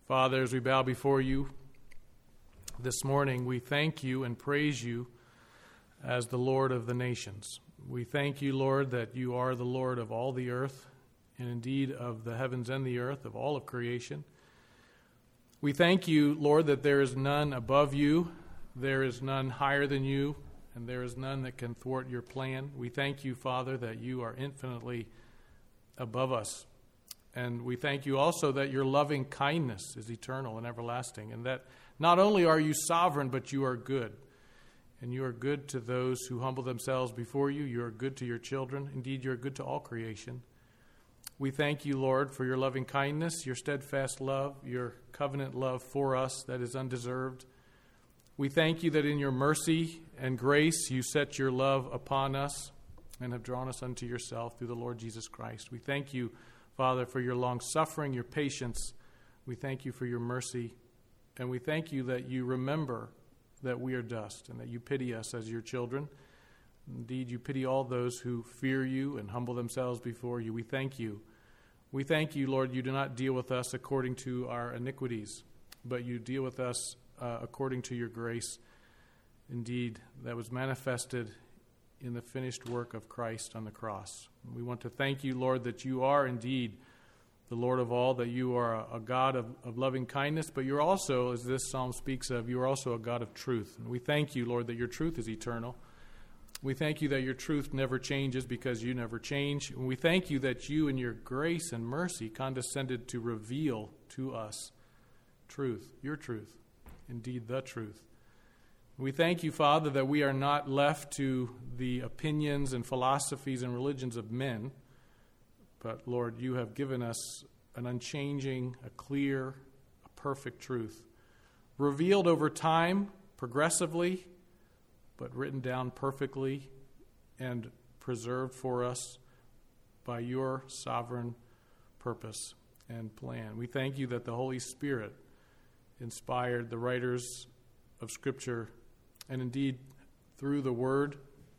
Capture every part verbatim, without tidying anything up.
Father, as we bow before you this morning, we thank you and praise you as the Lord of the nations. We thank you, Lord, that you are the Lord of all the earth, and indeed of the heavens and the earth, of all of creation. We thank you, Lord, that there is none above you, there is none higher than you, and there is none that can thwart your plan. We thank you, Father, that you are infinitely above us. And we thank you also that your loving kindness is eternal and everlasting, and that not only are you sovereign, but you are good. And you are good to those who humble themselves before you. You are good to your children. Indeed, you are good to all creation. We thank you, Lord, for your loving kindness, your steadfast love, your covenant love for us that is undeserved. We thank you that in your mercy and grace you set your love upon us and have drawn us unto yourself through the Lord Jesus Christ. We thank you, Father, for your long-suffering, your patience. We thank you for your mercy. And we thank you that you remember that we are dust and that you pity us as your children. Indeed, you pity all those who fear you and humble themselves before you. We thank you. We thank you, Lord, you do not deal with us according to our iniquities, but you deal with us uh, according to your grace. Indeed, that was manifested in the finished work of Christ on the cross. We want to thank you, Lord, that you are indeed the Lord of all, that you are a, a God of, of loving kindness, but you're also, as this psalm speaks of, you are also a God of truth. And we thank you, Lord, that your truth is eternal. We thank you that your truth never changes because you never change. And we thank you that you in your grace and mercy condescended to reveal to us truth, your truth, indeed the truth. We thank you, Father, that we are not left to the opinions and philosophies and religions of men, but, Lord, you have given us an unchanging, a clear, a perfect truth, revealed over time, progressively, but written down perfectly and preserved for us by your sovereign purpose and plan. We thank you that the Holy Spirit inspired the writers of Scripture and indeed, through the Word,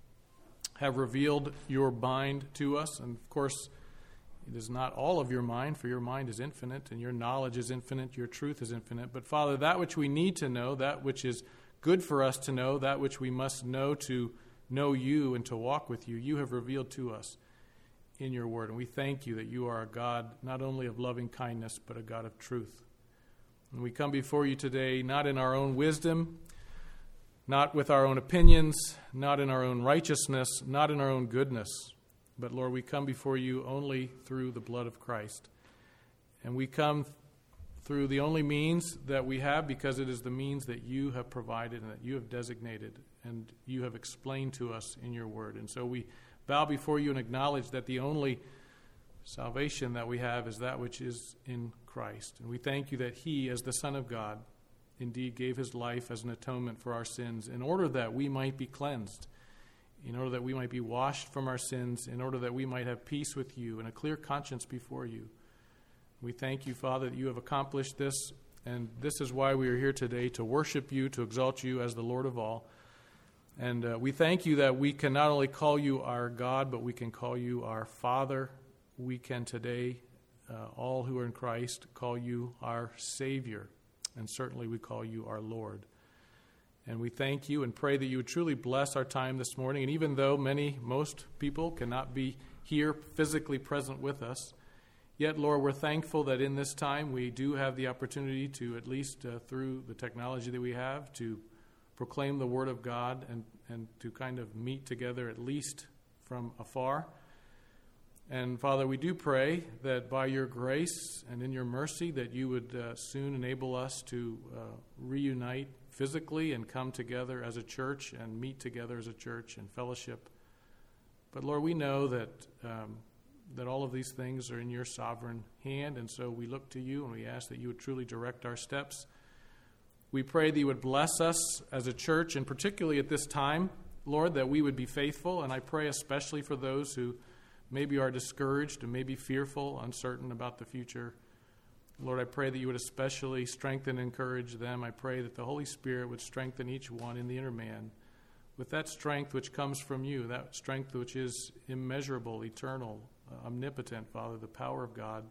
have revealed your mind to us. And, of course, it is not all of your mind, for your mind is infinite, and your knowledge is infinite, your truth is infinite. But, Father, that which we need to know, that which is good for us to know, that which we must know to know you and to walk with you, you have revealed to us in your Word. And we thank you that you are a God not only of loving kindness, but a God of truth. And we come before you today not in our own wisdom, not with our own opinions, not in our own righteousness, not in our own goodness. But, Lord, we come before you only through the blood of Christ. And we come through the only means that we have because it is the means that you have provided and that you have designated and you have explained to us in your word. And so we bow before you and acknowledge that the only salvation that we have is that which is in Christ. And we thank you that he, as the Son of God, indeed gave his life as an atonement for our sins in order that we might be cleansed, in order that we might be washed from our sins, in order that we might have peace with you and a clear conscience before you. We thank you, Father, that you have accomplished this, and this is why we are here today, to worship you, to exalt you as the Lord of all. And uh, we thank you that we can not only call you our God, but we can call you our Father. We can today, uh, all who are in Christ, call you our Savior. And certainly we call you our Lord. And we thank you and pray that you would truly bless our time this morning. And even though many, most people cannot be here physically present with us, yet, Lord, we're thankful that in this time we do have the opportunity to, at least uh, through the technology that we have, to proclaim the Word of God and, and to kind of meet together at least from afar. And, Father, we do pray that by your grace and in your mercy that you would uh, soon enable us to uh, reunite physically and come together as a church and meet together as a church and fellowship. But, Lord, we know that um, that all of these things are in your sovereign hand, and so we look to you and we ask that you would truly direct our steps. We pray that you would bless us as a church, and particularly at this time, Lord, that we would be faithful. And I pray especially for those who maybe are discouraged and maybe fearful, uncertain about the future. Lord, I pray that you would especially strengthen and encourage them. I pray that the Holy Spirit would strengthen each one in the inner man with that strength which comes from you, that strength which is immeasurable, eternal, uh, omnipotent, Father, the power of God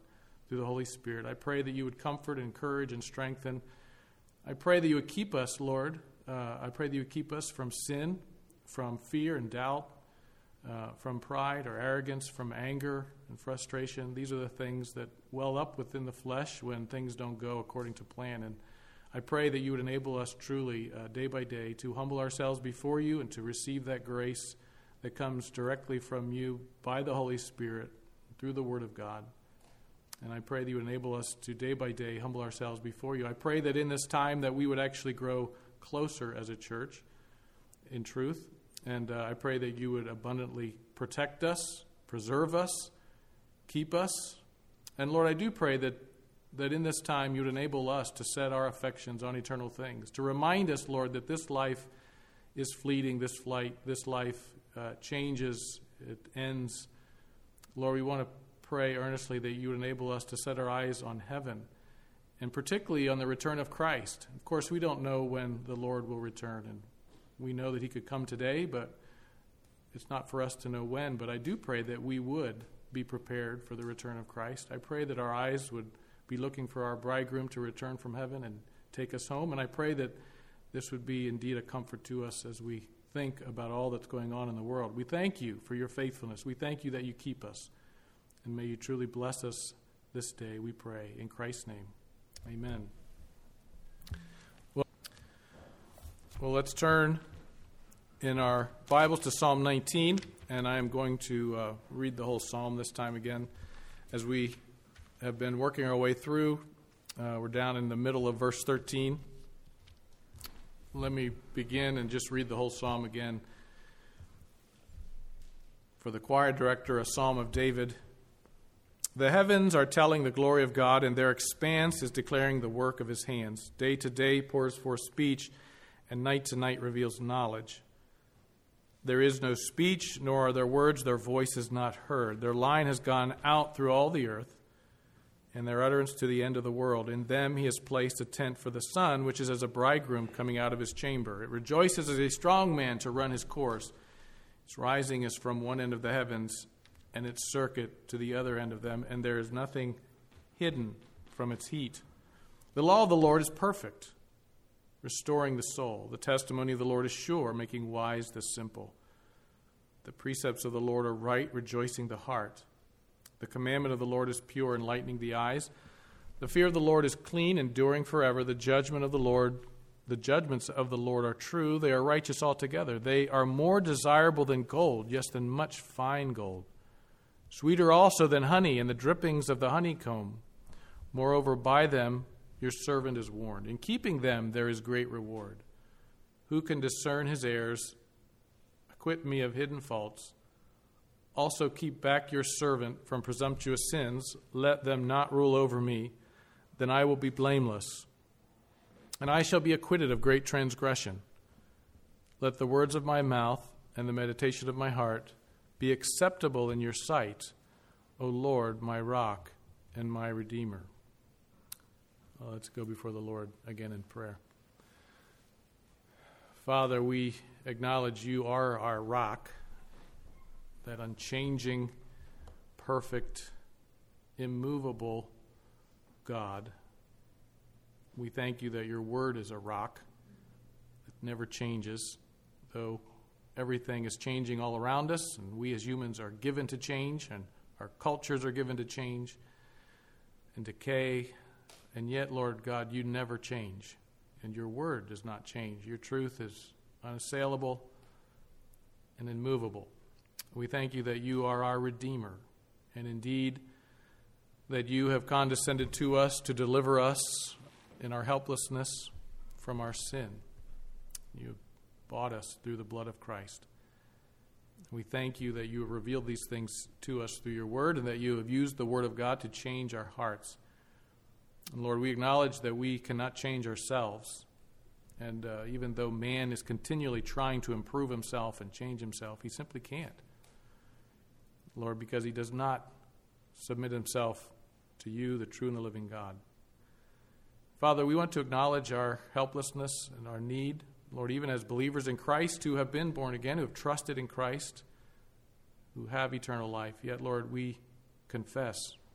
through the Holy Spirit. I pray that you would comfort, encourage, and strengthen. I pray that you would keep us, Lord. Uh, I pray that you would keep us from sin, from fear and doubt, uh, from pride or arrogance, from anger and frustration. These are the things that well up within the flesh when things don't go according to plan. And I pray that you would enable us truly, uh, day by day, to humble ourselves before you and to receive that grace that comes directly from you by the Holy Spirit through the Word of God. And I pray that you would enable us to day by day humble ourselves before you. I pray that in this time that we would actually grow closer as a church in truth. And uh, I pray that you would abundantly protect us, preserve us, keep us. And Lord, I do pray that, that in this time you would enable us to set our affections on eternal things, to remind us, Lord, that this life is fleeting, this flight, this life uh, changes, it ends. Lord, we want to pray earnestly that you would enable us to set our eyes on heaven, and particularly on the return of Christ. Of course, we don't know when the Lord will return, and we know that he could come today, but it's not for us to know when. But I do pray that we would be prepared for the return of Christ. I pray that our eyes would be looking for our bridegroom to return from heaven and take us home, and I pray that this would be indeed a comfort to us as we think about all that's going on in the world. We thank you for your faithfulness. We thank you that you keep us. And may you truly bless us this day, we pray. In Christ's name, amen. Well, well, let's turn in our Bibles to Psalm nineteen, and I am going to uh, read the whole psalm this time again. As we have been working our way through, uh, we're down in the middle of verse thirteen. Let me begin and just read the whole psalm again. For the choir director, a psalm of David. The heavens are telling the glory of God, and their expanse is declaring the work of his hands. Day to day pours forth speech, and night to night reveals knowledge. There is no speech, nor are there words, their voice is not heard. Their line has gone out through all the earth, and their utterance to the end of the world. In them he has placed a tent for the sun, which is as a bridegroom coming out of his chamber. It rejoices as a strong man to run his course. Its rising is from one end of the heavens, and its circuit to the other end of them, and there is nothing hidden from its heat. The law of the Lord is perfect, restoring the soul. The testimony of the Lord is sure, making wise the simple. The precepts of the Lord are right, rejoicing the heart. The commandment of the Lord is pure, enlightening the eyes. The fear of the Lord is clean, enduring forever. The judgment of the Lord, the judgments of the Lord are true. They are righteous altogether. They are more desirable than gold, yes, than much fine gold. Sweeter also than honey and the drippings of the honeycomb. Moreover, by them your servant is warned. In keeping them there is great reward. Who can discern his errors? Acquit me of hidden faults. Also keep back your servant from presumptuous sins. Let them not rule over me. Then I will be blameless, and I shall be acquitted of great transgression. Let the words of my mouth and the meditation of my heart be acceptable in your sight, O Lord, my rock and my redeemer. Well, let's go before the Lord again in prayer. Father, we acknowledge you are our rock, that unchanging, perfect, immovable God. We thank you that your word is a rock that never changes, though everything is changing all around us, and we as humans are given to change, and our cultures are given to change and decay. And yet, Lord God, you never change, and your word does not change. Your truth is unassailable and immovable. We thank you that you are our Redeemer, and indeed that you have condescended to us to deliver us in our helplessness from our sin. You have bought us through the blood of Christ. We thank you that you have revealed these things to us through your word, and that you have used the word of God to change our hearts. And Lord, we acknowledge that we cannot change ourselves. And uh, even though man is continually trying to improve himself and change himself, he simply can't. Lord, because he does not submit himself to you, the true and the living God. Father, we want to acknowledge our helplessness and our need. Lord, even as believers in Christ who have been born again, who have trusted in Christ, who have eternal life, yet, Lord, we confess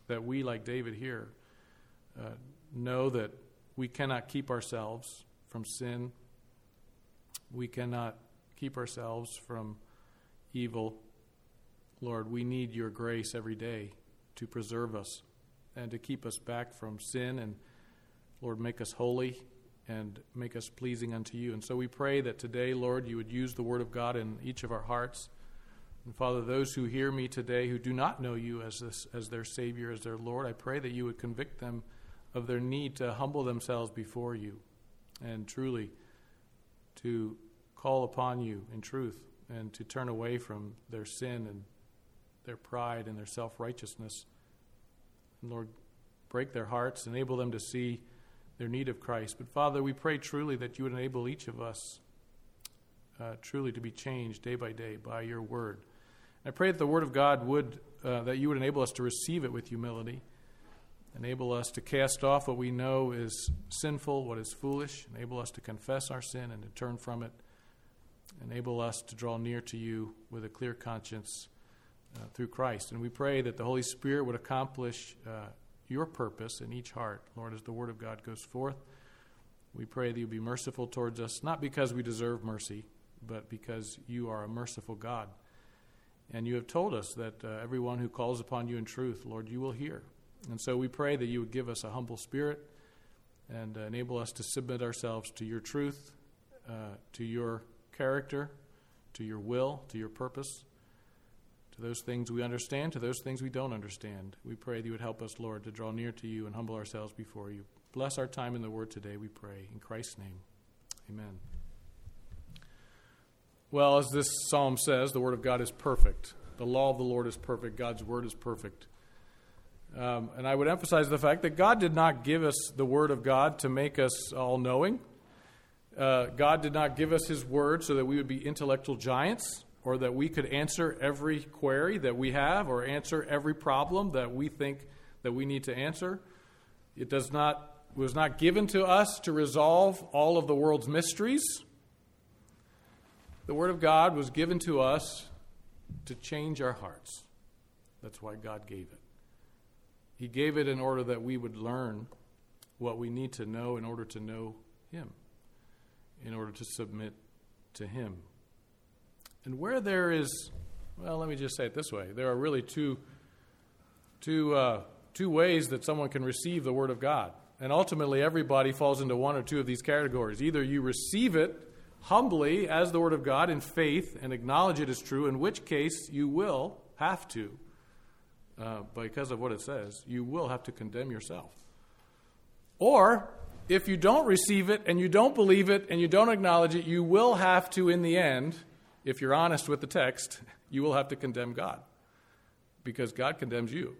that we, like David here, uh, know that we cannot keep ourselves from sin. We cannot keep ourselves from evil. Lord, we need your grace every day to preserve us and to keep us back from sin, and Lord, make us holy and make us pleasing unto you. And so we pray that today, Lord, you would use the word of God in each of our hearts. And Father, those who hear me today who do not know you as this, as their Savior, as their Lord, I pray that you would convict them of their need to humble themselves before you and truly to call upon you in truth and to turn away from their sin and their pride and their self-righteousness. And Lord, break their hearts, enable them to see their need of Christ. But Father, we pray truly that you would enable each of us uh, truly to be changed day by day by your word. And I pray that the word of God would, uh, that you would enable us to receive it with humility, enable us to cast off what we know is sinful, what is foolish, enable us to confess our sin and to turn from it, enable us to draw near to you with a clear conscience uh, through Christ. And we pray that the Holy Spirit would accomplish uh, your purpose in each heart, Lord, as the word of God goes forth. We pray that you be merciful towards us, not because we deserve mercy, but because you are a merciful God. And you have told us that uh, everyone who calls upon you in truth, Lord, you will hear. And so we pray that you would give us a humble spirit and uh, enable us to submit ourselves to your truth, uh, to your character, to your will, to your purpose, to those things we understand, to those things we don't understand. We pray that you would help us, Lord, to draw near to you and humble ourselves before you. Bless our time in the word today, we pray. In Christ's name, amen. Well, as this psalm says, the word of God is perfect. The law of the Lord is perfect. God's word is perfect. Um, and I would emphasize the fact that God did not give us the word of God to make us all-knowing. Uh, God did not give us his word so that we would be intellectual giants or that we could answer every query that we have or answer every problem that we think that we need to answer. It does not was not given to us to resolve all of the world's mysteries. The word of God was given to us to change our hearts. That's why God gave it. He gave it in order that we would learn what we need to know in order to know him, in order to submit to him. And where there is, well, let me just say it this way. There are really two, two, uh, two ways that someone can receive the word of God. And ultimately, everybody falls into one or two of these categories. Either you receive it humbly as the word of God in faith and acknowledge it as true, in which case you will have to, uh, because of what it says, you will have to condemn yourself. Or, if you don't receive it and you don't believe it and you don't acknowledge it, you will have to, in the end, if you're honest with the text, you will have to condemn God, because God condemns you.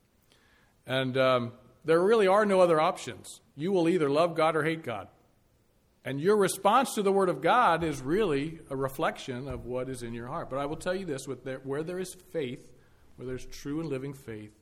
And um, there really are no other options. You will either love God or hate God. And your response to the Word of God is really a reflection of what is in your heart. But I will tell you this, with there, where there is faith, where there's true and living faith,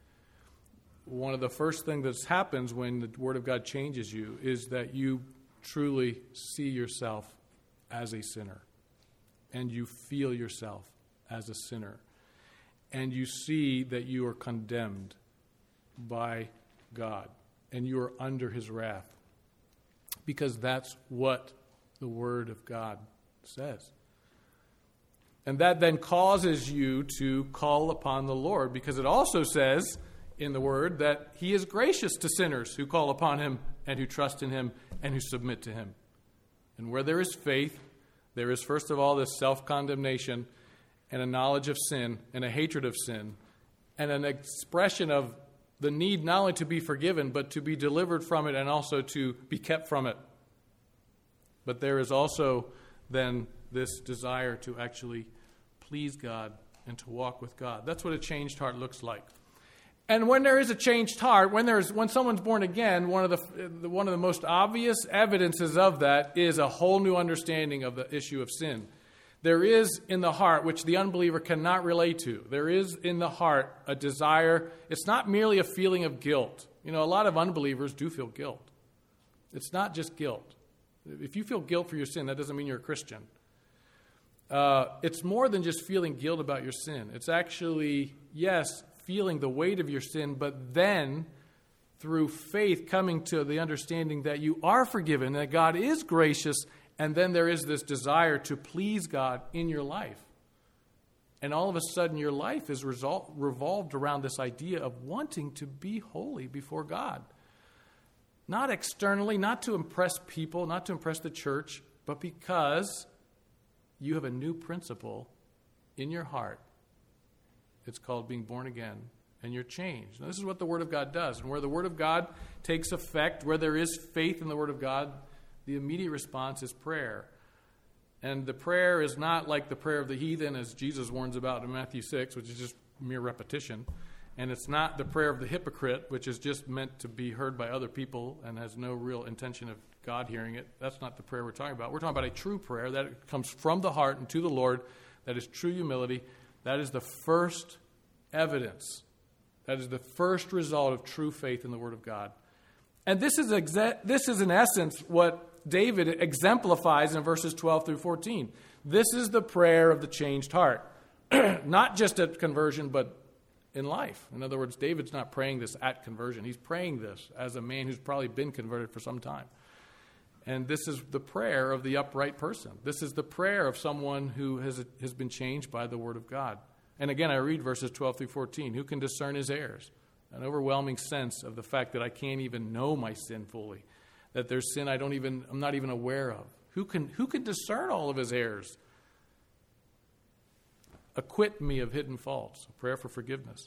one of the first things that happens when the Word of God changes you is that you truly see yourself as a sinner. And you feel yourself as a sinner. And you see that you are condemned by God. And you are under his wrath. Because that's what the Word of God says. And that then causes you to call upon the Lord, because it also says in the Word that he is gracious to sinners who call upon him and who trust in him and who submit to him. And where there is faith, there is first of all this self-condemnation and a knowledge of sin and a hatred of sin and an expression of the need not only to be forgiven, but to be delivered from it and also to be kept from it. But there is also then this desire to actually please God and to walk with God. That's what a changed heart looks like. And when there is a changed heart, when there's when someone's born again, one of the one of the most obvious evidences of that is a whole new understanding of the issue of sin. There is in the heart, which the unbeliever cannot relate to, there is in the heart a desire. It's not merely a feeling of guilt. You know, a lot of unbelievers do feel guilt. It's not just guilt. If you feel guilt for your sin, that doesn't mean you're a Christian. Uh, it's more than just feeling guilt about your sin. It's actually, yes, feeling the weight of your sin, but then through faith coming to the understanding that you are forgiven, that God is gracious, and then there is this desire to please God in your life. And all of a sudden your life is resol- revolved around this idea of wanting to be holy before God. Not externally, not to impress people, not to impress the church, but because you have a new principle in your heart. It's called being born again, and you're changed. Now, this is what the Word of God does. And where the Word of God takes effect, where there is faith in the Word of God, the immediate response is prayer. And the prayer is not like the prayer of the heathen, as Jesus warns about in Matthew six, which is just mere repetition. And it's not the prayer of the hypocrite, which is just meant to be heard by other people and has no real intention of God hearing it. That's not the prayer we're talking about. We're talking about a true prayer that comes from the heart and to the Lord, that is true humility. That is the first evidence. That is the first result of true faith in the Word of God. And this is exa- this is in essence what David exemplifies in verses twelve through fourteen. This is the prayer of the changed heart. Not just at conversion, but in life. In other words, David's not praying this at conversion. He's praying this as a man who's probably been converted for some time. And this is the prayer of the upright person. This is the prayer of someone who has, has been changed by the Word of God. And again, I read verses twelve through fourteen. Who can discern his errors? An overwhelming sense of the fact that I can't even know my sin fully. That there's sin I don't even, I'm not even aware of. Who can, who can discern all of his errors? Acquit me of hidden faults. A prayer for forgiveness.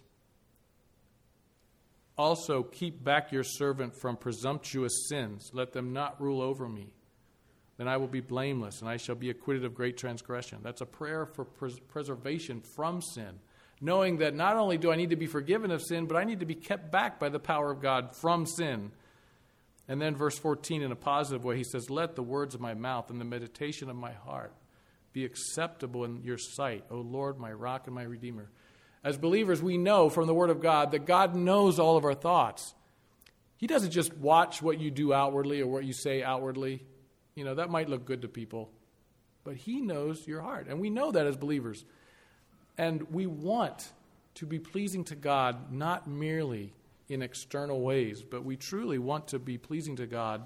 Also, keep back your servant from presumptuous sins. Let them not rule over me. Then I will be blameless, and I shall be acquitted of great transgression. That's a prayer for pres- preservation from sin. Knowing that not only do I need to be forgiven of sin, but I need to be kept back by the power of God from sin. And then verse fourteen, in a positive way, he says, let the words of my mouth and the meditation of my heart be acceptable in your sight, O Lord, my rock and my redeemer. As believers, we know from the Word of God that God knows all of our thoughts. He doesn't just watch what you do outwardly or what you say outwardly. You know, that might look good to people. But He knows your heart. And we know that as believers. And we want to be pleasing to God, not merely in external ways, but we truly want to be pleasing to God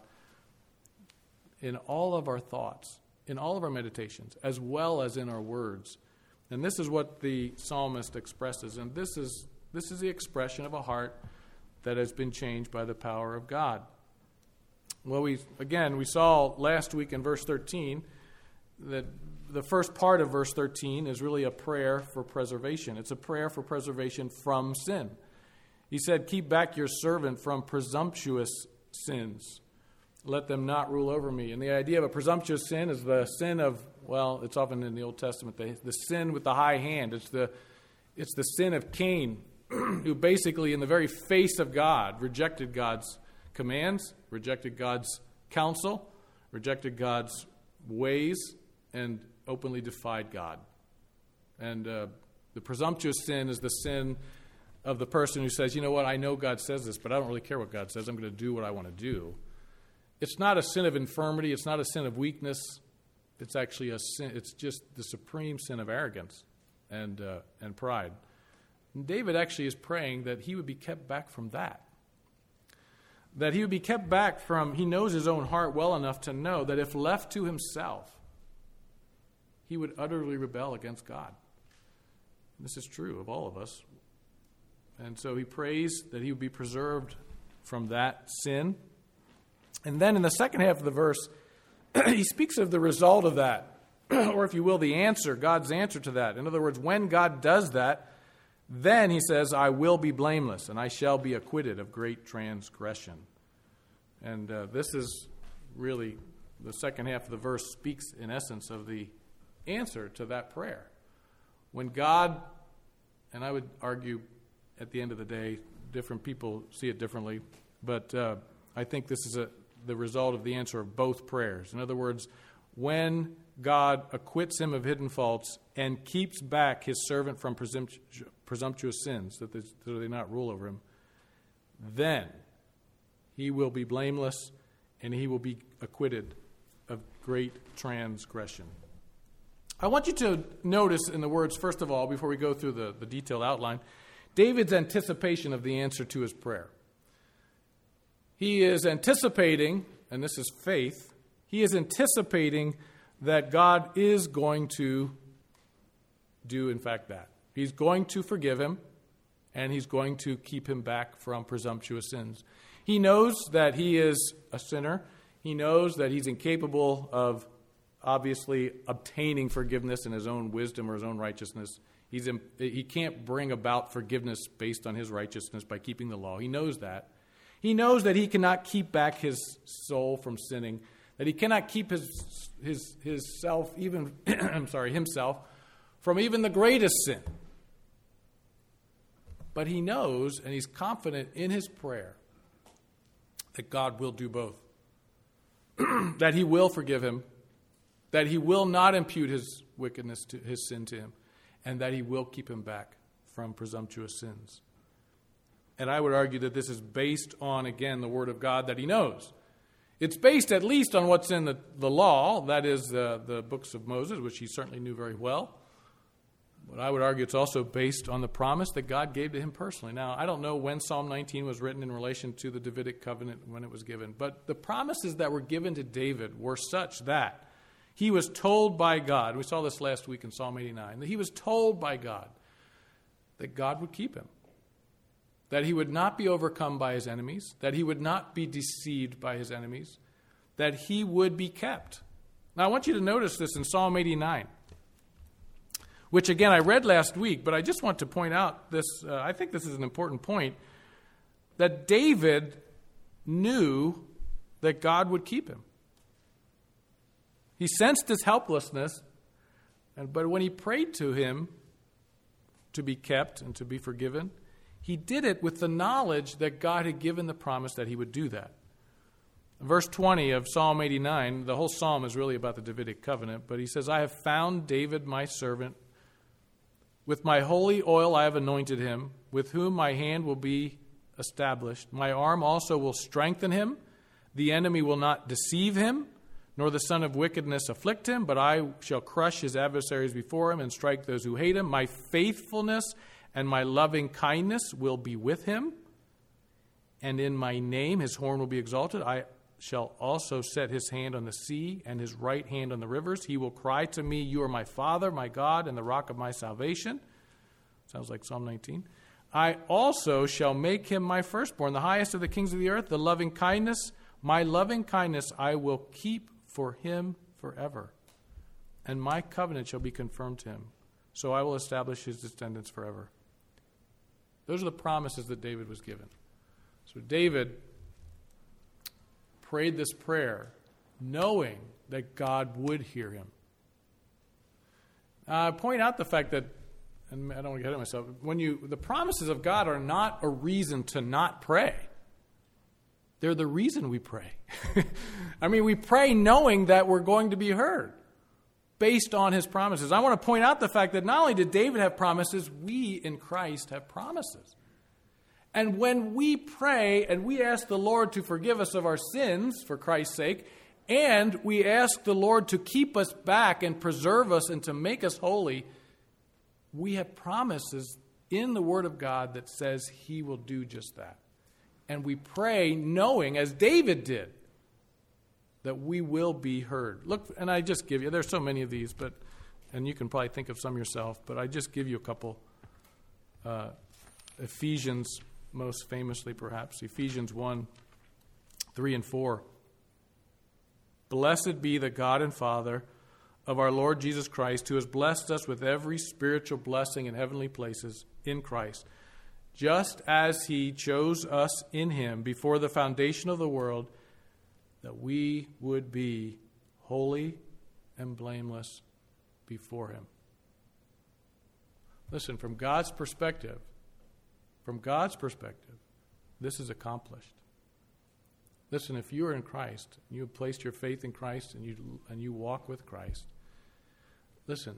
in all of our thoughts, in all of our meditations, as well as in our words. And this is what the psalmist expresses. And this is this is the expression of a heart that has been changed by the power of God. Well, we again, we saw last week in verse thirteen that the first part of verse thirteen is really a prayer for preservation. It's a prayer for preservation from sin. He said, keep back your servant from presumptuous sins. Let them not rule over me. And the idea of a presumptuous sin is the sin of, well, it's often in the Old Testament, the, the sin with the high hand. It's the, it's the sin of Cain, who basically in the very face of God rejected God's commands, rejected God's counsel, rejected God's ways, and openly defied God. And uh, the presumptuous sin is the sin of the person who says, you know what, I know God says this, but I don't really care what God says. I'm going to do what I want to do. It's not a sin of infirmity. It's not a sin of weakness. It's actually a sin. It's just the supreme sin of arrogance and uh, and pride. And David actually is praying that he would be kept back from that. That he would be kept back from, he knows his own heart well enough to know that if left to himself, he would utterly rebel against God. And this is true of all of us. And so he prays that he would be preserved from that sin. And then in the second half of the verse, he speaks of the result of that, or if you will, the answer, God's answer to that. In other words, when God does that, then he says, I will be blameless, and I shall be acquitted of great transgression. And uh, this is really, the second half of the verse speaks in essence of the answer to that prayer. When God, and I would argue at the end of the day, different people see it differently, but uh, I think this is a, the result of the answer of both prayers. In other words, when God acquits him of hidden faults and keeps back his servant from presumpt- presumptuous sins, that they, that they not rule over him, then he will be blameless and he will be acquitted of great transgression. I want you to notice in the words, first of all, before we go through the, the detailed outline, David's anticipation of the answer to his prayer. He is anticipating, and this is faith, he is anticipating that God is going to do, in fact, that. He's going to forgive him, and he's going to keep him back from presumptuous sins. He knows that he is a sinner. He knows that he's incapable of obviously obtaining forgiveness in his own wisdom or his own righteousness. He's in, he can't bring about forgiveness based on his righteousness by keeping the law. He knows that. He knows that he cannot keep back his soul from sinning, that he cannot keep his his his self even I'm sorry, himself from even the greatest sin. But he knows and he's confident in his prayer that God will do both. That he will forgive him, that he will not impute his wickedness to his sin to him, and that he will keep him back from presumptuous sins. And I would argue that this is based on, again, the Word of God that he knows. It's based at least on what's in the, the law, that is the, the books of Moses, which he certainly knew very well. But I would argue it's also based on the promise that God gave to him personally. Now, I don't know when Psalm nineteen was written in relation to the Davidic covenant when it was given, but the promises that were given to David were such that he was told by God, we saw this last week in Psalm eighty-nine, that he was told by God that God would keep him, that he would not be overcome by his enemies, that he would not be deceived by his enemies, that he would be kept. Now, I want you to notice this in Psalm eighty-nine, which, again, I read last week, but I just want to point out this. Uh, I think this is an important point, that David knew that God would keep him. He sensed his helplessness, but when he prayed to him to be kept and to be forgiven, he did it with the knowledge that God had given the promise that he would do that. Verse twenty of Psalm eighty-nine, the whole psalm is really about the Davidic covenant, but he says, I have found David my servant. With my holy oil I have anointed him, with whom my hand will be established. My arm also will strengthen him. The enemy will not deceive him, nor the son of wickedness afflict him, but I shall crush his adversaries before him and strike those who hate him. My faithfulness and my loving kindness will be with him, and in my name his horn will be exalted. I shall also set his hand on the sea and his right hand on the rivers. He will cry to me, you are my Father, my God, and the rock of my salvation. Sounds like Psalm nineteen. I also shall make him my firstborn, the highest of the kings of the earth. The loving kindness, my loving kindness I will keep for him forever, and my covenant shall be confirmed to him. So I will establish his descendants forever. Those are the promises that David was given. So David prayed this prayer knowing that God would hear him. I uh, point out the fact that, and I don't want to get ahead of myself, when you, the promises of God are not a reason to not pray. They're the reason we pray. I mean, we pray knowing that we're going to be heard based on his promises. I want to point out the fact that not only did David have promises, we in Christ have promises. And when we pray and we ask the Lord to forgive us of our sins for Christ's sake, and we ask the Lord to keep us back and preserve us and to make us holy, we have promises in the Word of God that says he will do just that. And we pray knowing, as David did, that we will be heard. Look, and I just give you, there's so many of these, but and you can probably think of some yourself, but I just give you a couple. Uh, Ephesians, most famously perhaps, Ephesians one, three and four. Blessed be the God and Father of our Lord Jesus Christ, who has blessed us with every spiritual blessing in heavenly places in Christ, just as he chose us in him before the foundation of the world, that we would be holy and blameless before him. Listen, from God's perspective, from God's perspective, this is accomplished. Listen, if you are in Christ, you have placed your faith in Christ and you and you walk with Christ, listen,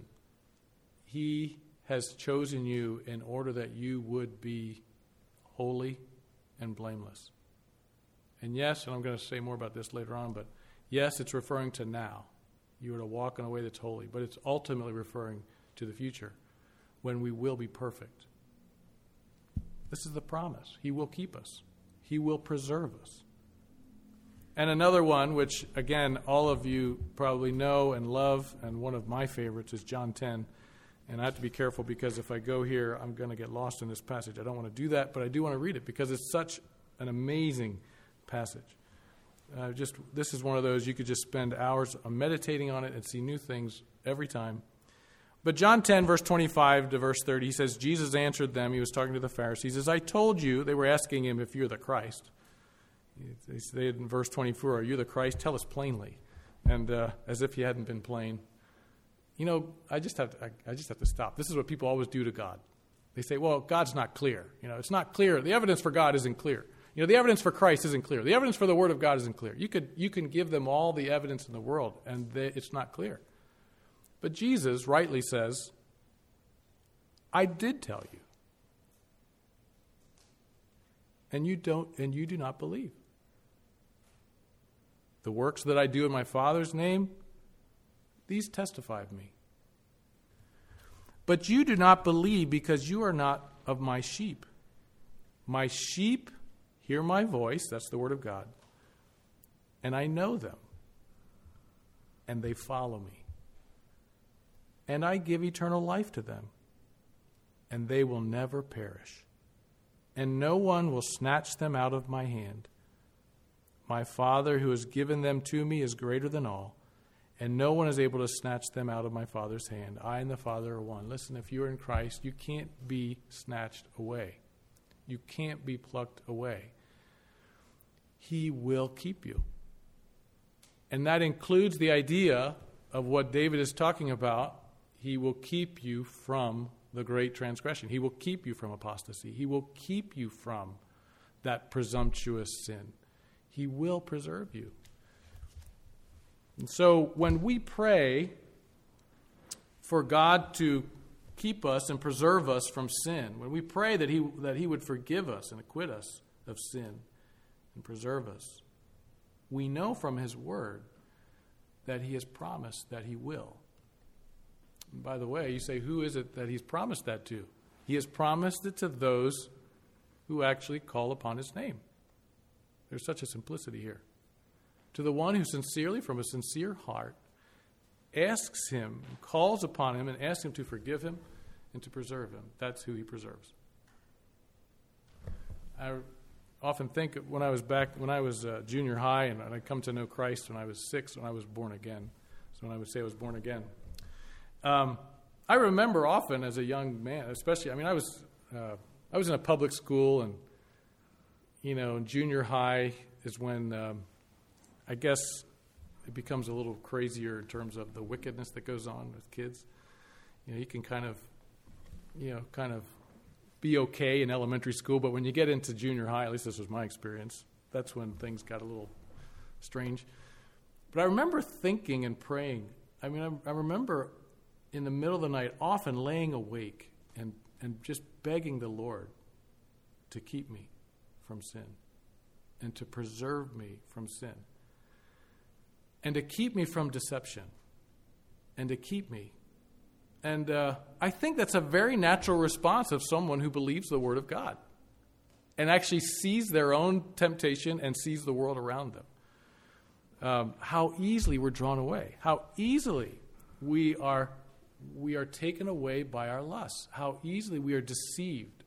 he has chosen you in order that you would be holy and blameless. And yes, and I'm going to say more about this later on, but yes, it's referring to now. You are to walk in a way that's holy, but it's ultimately referring to the future when we will be perfect. This is the promise. He will keep us. He will preserve us. And another one, which, again, all of you probably know and love, and one of my favorites is John ten. And I have to be careful because if I go here, I'm going to get lost in this passage. I don't want to do that, but I do want to read it because it's such an amazing passage. Uh, just this is one of those you could just spend hours meditating on it and see new things every time. But John ten, verse twenty-five to verse thirty, he says, Jesus answered them. He was talking to the Pharisees. He says, I told you, they were asking him if you're the Christ. They said in verse twenty-four, are you the Christ? Tell us plainly. And uh, as if he hadn't been plain. You know, I just have to, I, I just have to stop. This is what people always do to God. They say, well, God's not clear. You know, it's not clear. The evidence for God isn't clear. You know, the evidence for Christ isn't clear. The evidence for the Word of God isn't clear. You could you can give them all the evidence in the world, and they, it's not clear. But Jesus rightly says, I did tell you. And you don't, and you do not believe. The works that I do in my Father's name, these testify of me. But you do not believe because you are not of my sheep. My sheep hear my voice, that's the word of God, and I know them, and they follow me. And I give eternal life to them, and they will never perish, and no one will snatch them out of my hand. My Father who has given them to me is greater than all, and no one is able to snatch them out of my Father's hand. I and the Father are one. Listen, if you're in Christ, you can't be snatched away. You can't be plucked away. He will keep you. And that includes the idea of what David is talking about. He will keep you from the great transgression. He will keep you from apostasy. He will keep you from that presumptuous sin. He will preserve you. And so when we pray for God to keep us and preserve us from sin, when we pray that he that he would forgive us and acquit us of sin and preserve us, we know from his word that he has promised that he will. And by the way, you say, who is it that he's promised that to? He has promised it to those who actually call upon his name. There's such a simplicity here. To the one who sincerely, from a sincere heart, asks him, calls upon him, and asks him to forgive him and to preserve him. That's who he preserves. I often think when I was back, when I was uh, junior high, and I come to know Christ when I was six, when I was born again. So when I would say I was born again. Um, I remember often as a young man, especially, I mean, I was uh, I was in a public school, and, you know, junior high is when... Um, I guess it becomes a little crazier in terms of the wickedness that goes on with kids. You know, you can kind of, you know, kind of be okay in elementary school, but when you get into junior high, at least this was my experience, that's when things got a little strange. But I remember thinking and praying. I mean, I, I remember in the middle of the night often laying awake and, and just begging the Lord to keep me from sin and to preserve me from sin. And to keep me from deception. And to keep me. And uh, I think that's a very natural response of someone who believes the Word of God. And actually sees their own temptation and sees the world around them. Um, how easily we're drawn away. How easily we are, we are taken away by our lusts. How easily we are deceived.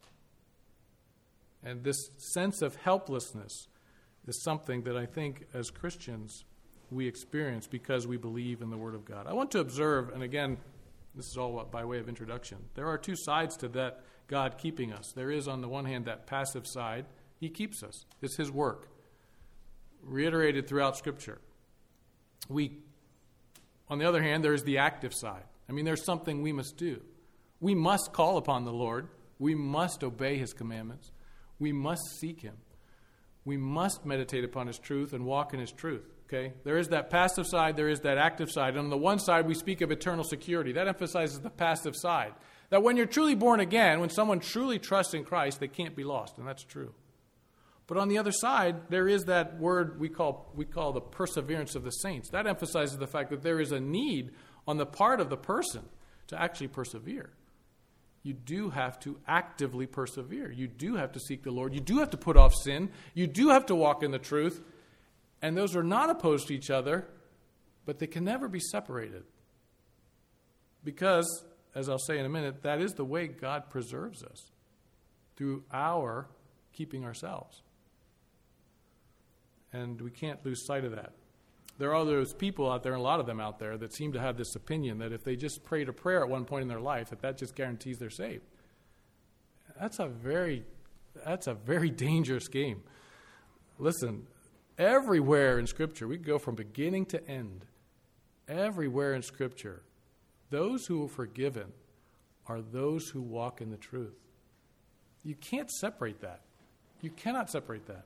And this sense of helplessness is something that I think as Christians we experience because we believe in the Word of God. I want to observe, and again, this is all by way of introduction, there are two sides to that God keeping us. There is, on the one hand, that passive side. He keeps us. It's his work, reiterated throughout Scripture. We, on the other hand, there is the active side. I mean, there's something we must do. We must call upon the Lord. We must obey his commandments. We must seek him. We must meditate upon his truth and walk in his truth. Okay, there is that passive side, there is that active side. And on the one side, we speak of eternal security. That emphasizes the passive side. That when you're truly born again, when someone truly trusts in Christ, they can't be lost, and that's true. But on the other side, there is that word we call we call the perseverance of the saints. That emphasizes the fact that there is a need on the part of the person to actually persevere. you do have to actively persevere. You do have to seek the Lord. You do have to put off sin. You do have to walk in the truth. And those are not opposed to each other, but they can never be separated. Because, as I'll say in a minute, that is the way God preserves us, through our keeping ourselves. And we can't lose sight of that. There are those people out there, and a lot of them out there, that seem to have this opinion that if they just prayed a prayer at one point in their life, that that just guarantees they're saved. That's a very, that's a very dangerous game. Listen, everywhere in Scripture, we can go from beginning to end. Everywhere in Scripture, those who are forgiven are those who walk in the truth. You can't separate that. You cannot separate that.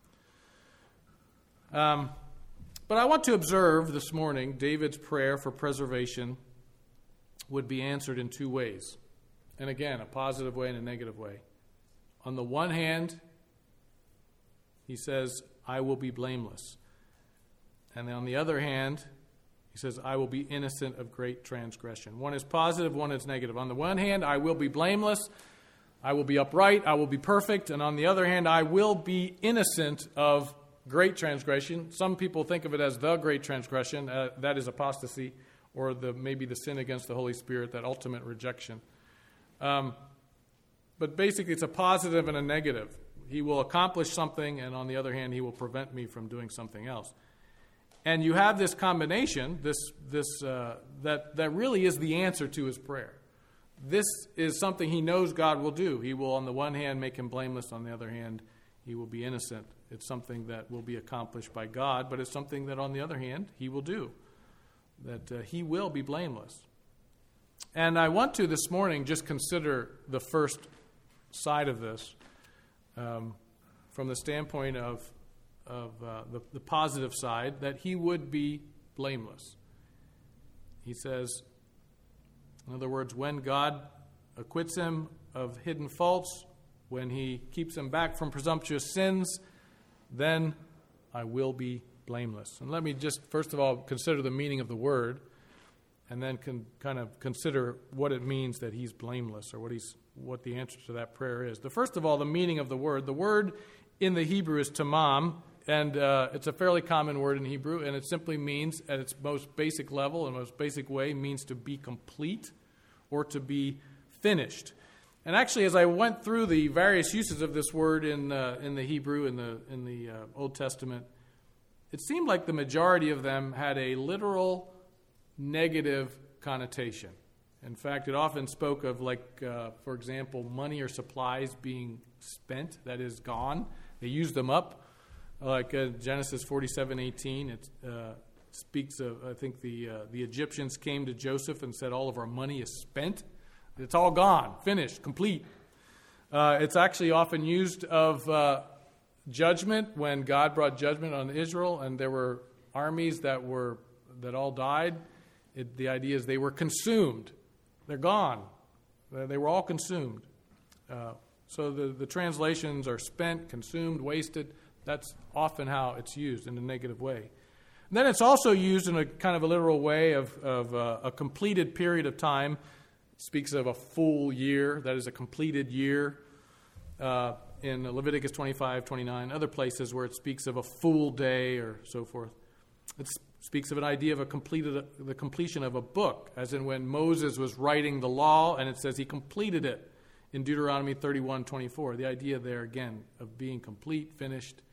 Um, but I want to observe this morning David's prayer for preservation would be answered in two ways. And again, a positive way and a negative way. On the one hand, he says, I will be blameless. And on the other hand, he says, I will be innocent of great transgression. One is positive, one is negative. On the one hand, I will be blameless. I will be upright. I will be perfect. And on the other hand, I will be innocent of great transgression. Some people think of it as the great transgression. Uh, that is apostasy, or the maybe the sin against the Holy Spirit, that ultimate rejection. Um, but basically, it's a positive and a negative. He will accomplish something, and on the other hand, he will prevent me from doing something else. And you have this combination, this this uh, that that really is the answer to his prayer. This is something he knows God will do. He will, on the one hand, make him blameless. On the other hand, he will be innocent. It's something that will be accomplished by God, but it's something that, on the other hand, he will do. That uh, he will be blameless. And I want to, this morning, just consider the first side of this um, from the standpoint of, of uh, the, the positive side, that he would be blameless. He says, in other words, when God acquits him of hidden faults, when he keeps him back from presumptuous sins, then I will be blameless. And let me just, first of all, consider the meaning of the word, and then can kind of consider what it means that he's blameless, or what he's what the answer to that prayer is. The first of all, the meaning of the word. The word in the Hebrew is tamam, and uh, it's a fairly common word in Hebrew, and it simply means, at its most basic level, and most basic way, means to be complete or to be finished. And actually, as I went through the various uses of this word in uh, in the Hebrew, in the in the uh, Old Testament, it seemed like the majority of them had a literal negative connotation. In fact, it often spoke of, like, uh, for example, money or supplies being spent, that is, gone. They used them up. Like uh, Genesis forty-seven eighteen, it uh, speaks of, I think the uh, the Egyptians came to Joseph and said, all of our money is spent. It's all gone, finished, complete. Uh, it's actually often used of uh, judgment, when God brought judgment on Israel and there were armies that were that all died. It, the idea is they were consumed. They're gone. They were all consumed. Uh, so the, the translations are spent, consumed, wasted. That's often how it's used, in a negative way. And then it's also used in a kind of a literal way of, of uh, a completed period of time. Speaks of a full year, that is a completed year, uh, in Leviticus twenty-five, twenty-nine, other places where it speaks of a full day or so forth. It speaks of an idea of a completed, the completion of a book, as in when Moses was writing the law, and it says he completed it in Deuteronomy thirty-one, twenty-four. The idea there, again, of being complete, finished.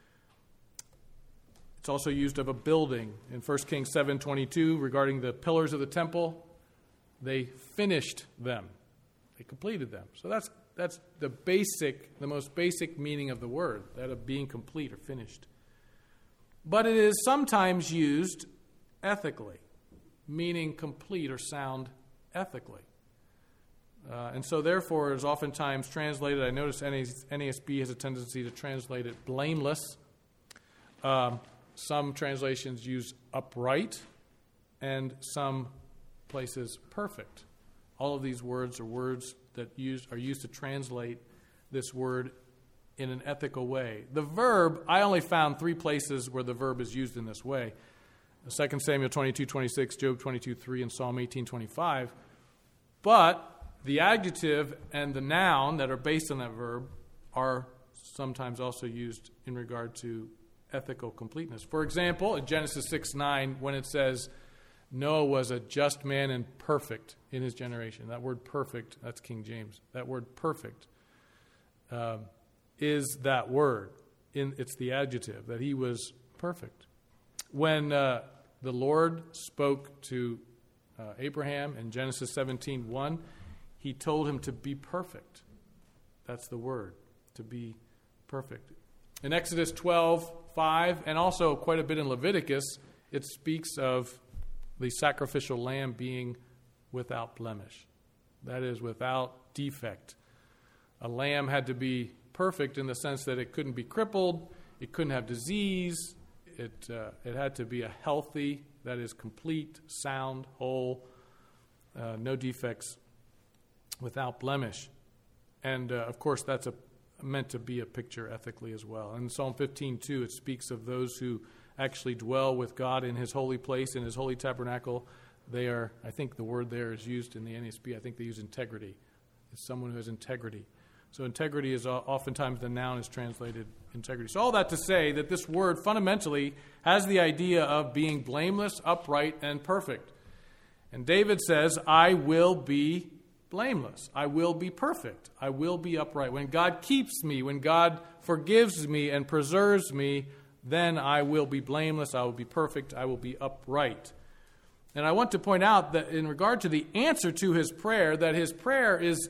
It's also used of a building in First Kings seven, twenty-two, regarding the pillars of the temple. They finished them. They completed them. So that's that's the basic, the most basic meaning of the word, that of being complete or finished. But it is sometimes used ethically, meaning complete or sound ethically. Uh, and so therefore it is oftentimes translated, I notice N A S B has a tendency to translate it blameless. Um, some translations use upright, and some places perfect. All of these words are words that use, are used to translate this word in an ethical way. The verb, I only found three places where the verb is used in this way. Second Samuel twenty-two, twenty-six, Job twenty-two, three, and Psalm eighteen, twenty-five. But the adjective and the noun that are based on that verb are sometimes also used in regard to ethical completeness. For example, in Genesis six nine, when it says Noah was a just man and perfect in his generation, that word perfect, that's King James, that word perfect uh, is that word. In, it's the adjective, that he was perfect. When uh, the Lord spoke to uh, Abraham in Genesis seventeen one, he told him to be perfect. That's the word, to be perfect. In Exodus twelve five, and also quite a bit in Leviticus, it speaks of the sacrificial lamb being without blemish. That is, without defect. A lamb had to be perfect in the sense that it couldn't be crippled, it couldn't have disease, it uh, it had to be a healthy, that is, complete, sound, whole, uh, no defects, without blemish. And, uh, of course, that's a, meant to be a picture ethically as well. In Psalm fifteen two, it speaks of those who actually dwell with God in his holy place, in his holy tabernacle. They are, I think the word there is used in the N A S B, I think they use integrity. It's someone who has integrity. So integrity is oftentimes the noun is translated integrity. So all that to say that this word fundamentally has the idea of being blameless, upright, and perfect. And David says, I will be blameless. I will be perfect. I will be upright. When God keeps me, when God forgives me and preserves me, then I will be blameless. I will be perfect. I will be upright. And I want to point out that in regard to the answer to his prayer, that his prayer is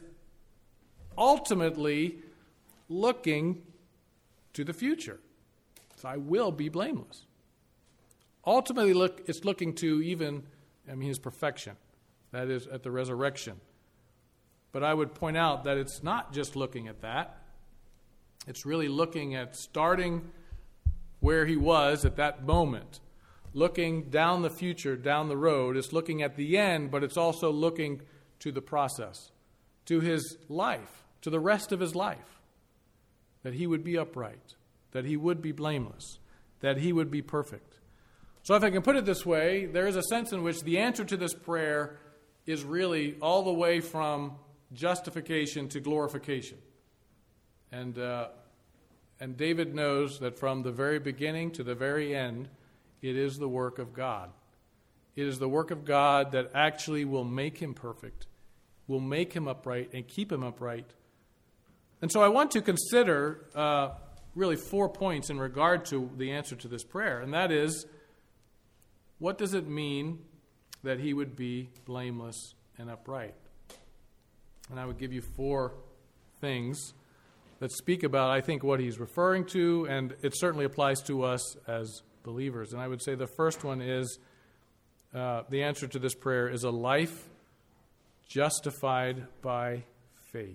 ultimately looking to the future. So I will be blameless. Ultimately, look, it's looking to even, I mean, his perfection. That is, at the resurrection. But I would point out that it's not just looking at that. It's really looking at starting where he was at that moment. Looking down the future, down the road. It's looking at the end, but it's also looking to the process, to his life, to the rest of his life. That he would be upright, that he would be blameless, that he would be perfect. So if I can put it this way, there is a sense in which the answer to this prayer is really all the way from justification to glorification. And uh, and David knows that from the very beginning to the very end, it is the work of God. It is the work of God that actually will make him perfect, will make him upright and keep him upright. And so I want to consider uh, really four points in regard to the answer to this prayer. And that is, what does it mean that he would be blameless and upright? And I would give you four things that speak about, I think, what he's referring to, and it certainly applies to us as believers. And I would say the first one is, uh, the answer to this prayer is a life justified by faith.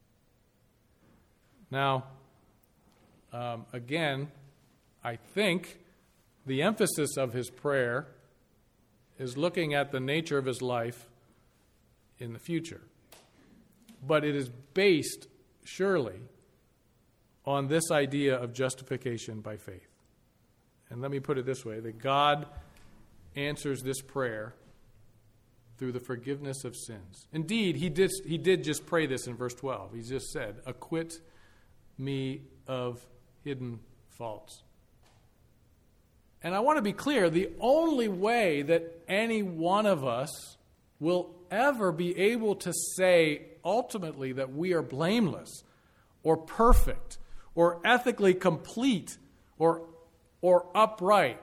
Now, um, again, I think the emphasis of his prayer is looking at the nature of his life in the future. But it is based, surely, on this idea of justification by faith. And let me put it this way, that God answers this prayer through the forgiveness of sins. Indeed, he did, he did just pray this in verse twelve. He just said, acquit me of hidden faults. And I want to be clear, the only way that any one of us will ever be able to say ultimately that we are blameless or perfect or ethically complete or, or upright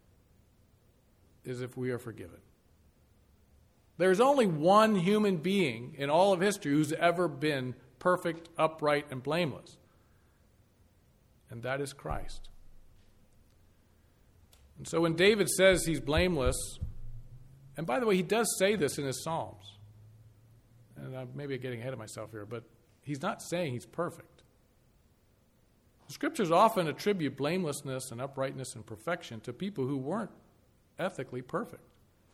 is if we are forgiven. There's only one human being in all of history who's ever been perfect, upright, and blameless. And that is Christ. And so when David says he's blameless, and by the way, he does say this in his Psalms, and I'm maybe getting ahead of myself here, but he's not saying he's perfect. The Scriptures often attribute blamelessness and uprightness and perfection to people who weren't ethically perfect.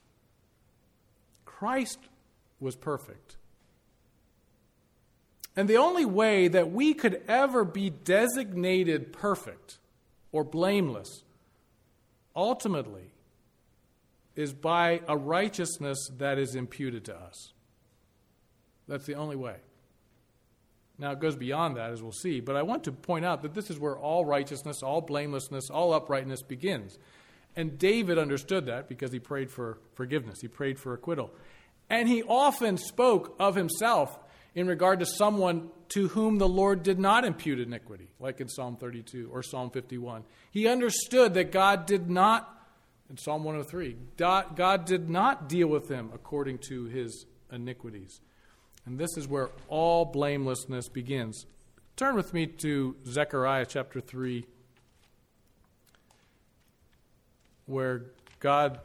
Christ was perfect. And the only way that we could ever be designated perfect or blameless, ultimately, is by a righteousness that is imputed to us. That's the only way. Now, it goes beyond that, as we'll see, but I want to point out that this is where all righteousness, all blamelessness, all uprightness begins. And David understood that because he prayed for forgiveness. He prayed for acquittal. And he often spoke of himself in regard to someone to whom the Lord did not impute iniquity, like in Psalm thirty-two or Psalm fifty-one. He understood that God did not, in Psalm one oh three, God did not deal with him according to his iniquities. And this is where all blamelessness begins. Turn with me to Zechariah chapter three, where God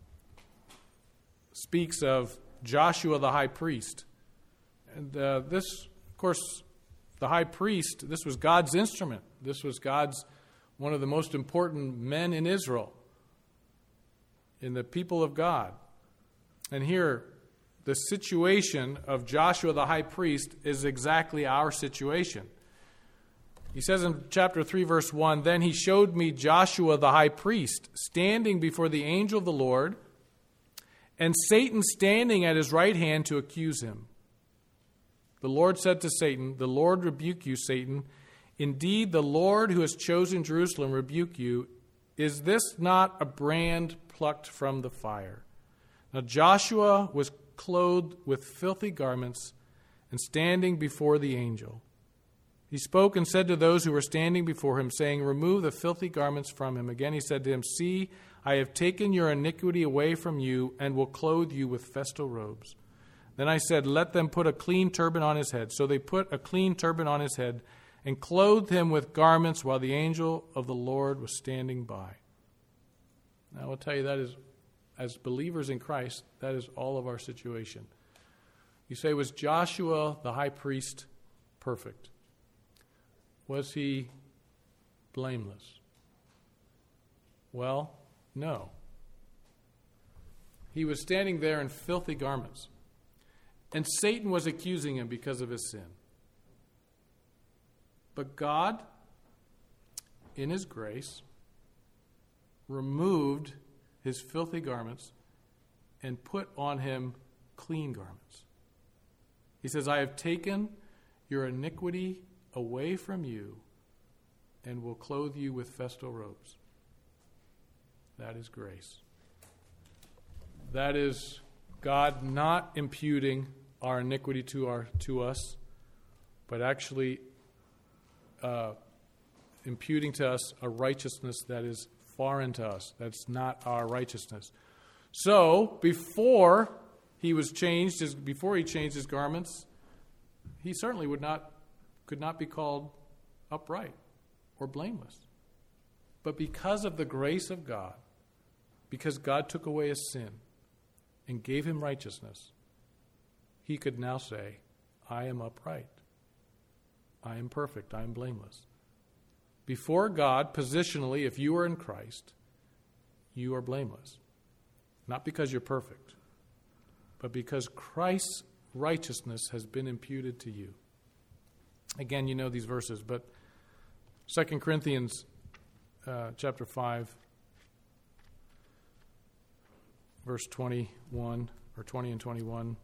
speaks of Joshua the high priest. And uh, this, of course, the high priest, this was God's instrument. This was God's, one of the most important men in Israel, in the people of God. And here, the situation of Joshua the high priest is exactly our situation. He says in chapter three, verse one, "Then he showed me Joshua the high priest standing before the angel of the Lord, and Satan standing at his right hand to accuse him. The Lord said to Satan, 'The Lord rebuke you, Satan. Indeed, the Lord who has chosen Jerusalem rebuke you. Is this not a brand plucked from the fire?' Now Joshua was clothed with filthy garments and standing before the angel. He spoke and said to those who were standing before him, saying, 'Remove the filthy garments from him.' Again he said to him, 'See, I have taken your iniquity away from you and will clothe you with festal robes.' Then I said, 'Let them put a clean turban on his head.' So they put a clean turban on his head and clothed him with garments while the angel of the Lord was standing by." Now I will tell you, that is, as believers in Christ, that is all of our situation. You say, was Joshua the high priest perfect? Was he blameless? Well, no. He was standing there in filthy garments, and Satan was accusing him because of his sin. But God, in his grace, removed his filthy garments and put on him clean garments. He says, "I have taken your iniquity away from you and will clothe you with festal robes." That is grace. That is God not imputing our iniquity to our to us, but actually uh, imputing to us a righteousness that is foreign to us. That's not our righteousness. So before he was changed, his, before he changed his garments, he certainly would not, could not be called upright or blameless. But because of the grace of God, because God took away his sin and gave him righteousness, he could now say, "I am upright. I am perfect. I am blameless." Before God, positionally, if you are in Christ, you are blameless. Not because you're perfect, but because Christ's righteousness has been imputed to you. Again, you know these verses, but Second Corinthians uh, chapter five, verse twenty-one, or twenty and twenty-one.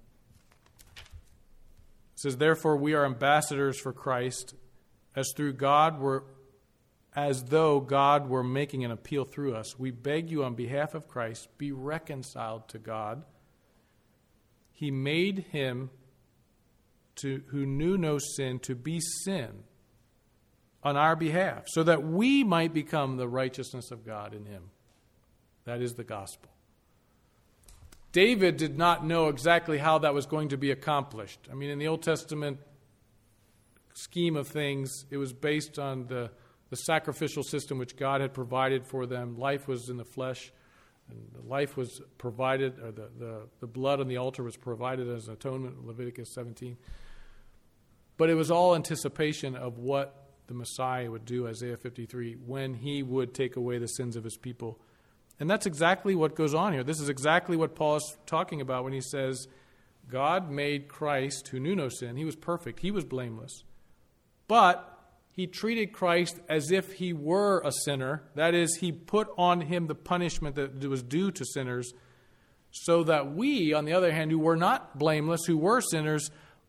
It says, "Therefore we are ambassadors for Christ, as through God we're as though God were making an appeal through us. We beg you on behalf of Christ, be reconciled to God. He made him to, who knew no sin to be sin on our behalf, so that we might become the righteousness of God in him." That is the gospel. David did not know exactly how that was going to be accomplished. I mean, in the Old Testament scheme of things, it was based on the the sacrificial system which God had provided for them. Life was in the flesh, and the life was provided, or the, the, the blood on the altar was provided as an atonement, Leviticus seventeen. But it was all anticipation of what the Messiah would do, Isaiah fifty-three, when he would take away the sins of his people. And that's exactly what goes on here. This is exactly what Paul is talking about when he says, God made Christ, who knew no sin. He was perfect. He was blameless. But he treated Christ as if he were a sinner. That is, he put on him the punishment that was due to sinners, so that we, on the other hand, who were not blameless, who were sinners,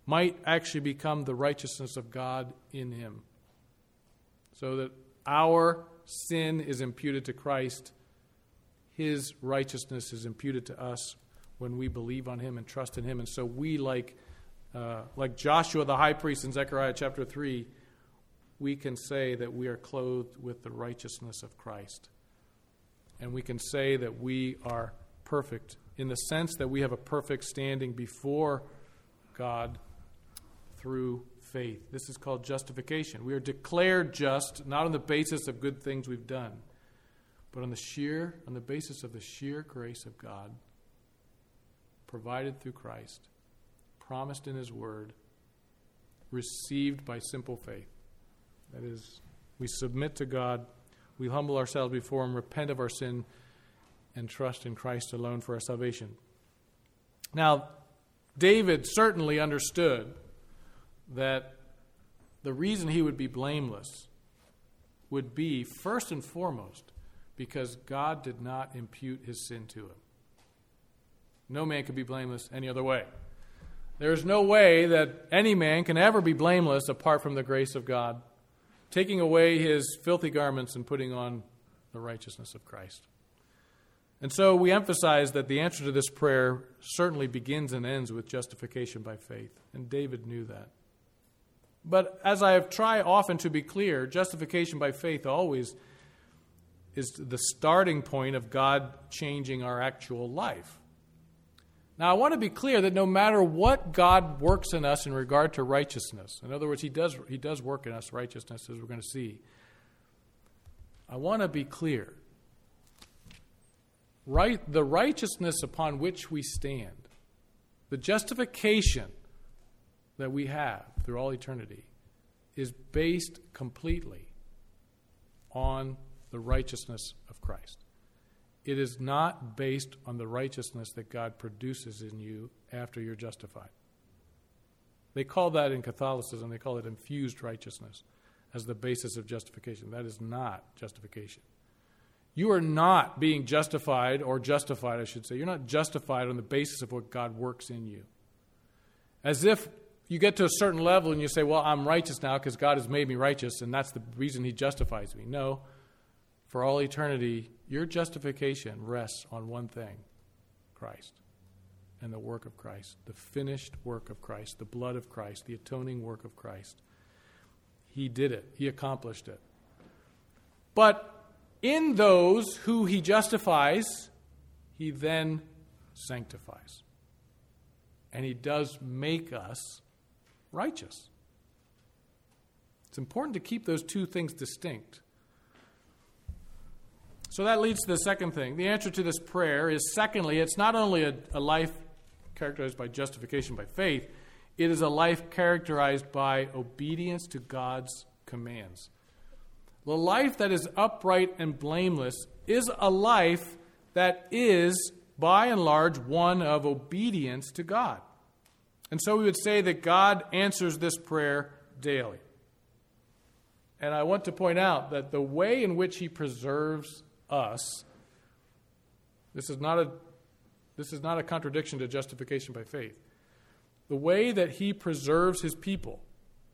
might actually become the righteousness of God in him. So that our sin is imputed to Christ, his righteousness is imputed to us when we believe on him and trust in him. And so we, like uh, like Joshua the high priest in Zechariah chapter three, we can say that we are clothed with the righteousness of Christ. And we can say that we are perfect in the sense that we have a perfect standing before God through faith. This is called justification. We are declared just, not on the basis of good things we've done, but on the sheer, on the basis of the sheer grace of God, provided through Christ, promised in his word, received by simple faith. That is, we submit to God, we humble ourselves before him, repent of our sin, and trust in Christ alone for our salvation. Now, David certainly understood that the reason he would be blameless would be, first and foremost, because God did not impute his sin to him. No man could be blameless any other way. There is no way that any man can ever be blameless apart from the grace of God, taking away his filthy garments and putting on the righteousness of Christ. And so we emphasize that the answer to this prayer certainly begins and ends with justification by faith. And David knew that. But as I have tried often to be clear, justification by faith always is the starting point of God changing our actual life. Now, I want to be clear that no matter what God works in us in regard to righteousness, in other words, he does, he does work in us righteousness, as we're going to see. I want to be clear. Right, the righteousness upon which we stand, the justification that we have through all eternity, is based completely on the righteousness of Christ. It is not based on the righteousness that God produces in you after you're justified. They call that in Catholicism, they call it infused righteousness as the basis of justification. That is not justification. You are not being justified, or justified, I should say. You're not justified on the basis of what God works in you. As if you get to a certain level and you say, well, I'm righteous now because God has made me righteous, and that's the reason he justifies me. No. For all eternity, your justification rests on one thing, Christ, and the work of Christ, the finished work of Christ, the blood of Christ, the atoning work of Christ. He did it. He accomplished it. But in those who he justifies, he then sanctifies. And he does make us righteous. It's important to keep those two things distinct. So that leads to the second thing. The answer to this prayer is, secondly, it's not only a, a life characterized by justification by faith, it is a life characterized by obedience to God's commands. The life that is upright and blameless is a life that is, by and large, one of obedience to God. And so we would say that God answers this prayer daily. And I want to point out that the way in which he preserves us, this is not a, this is not a contradiction to justification by faith. The way that he preserves his people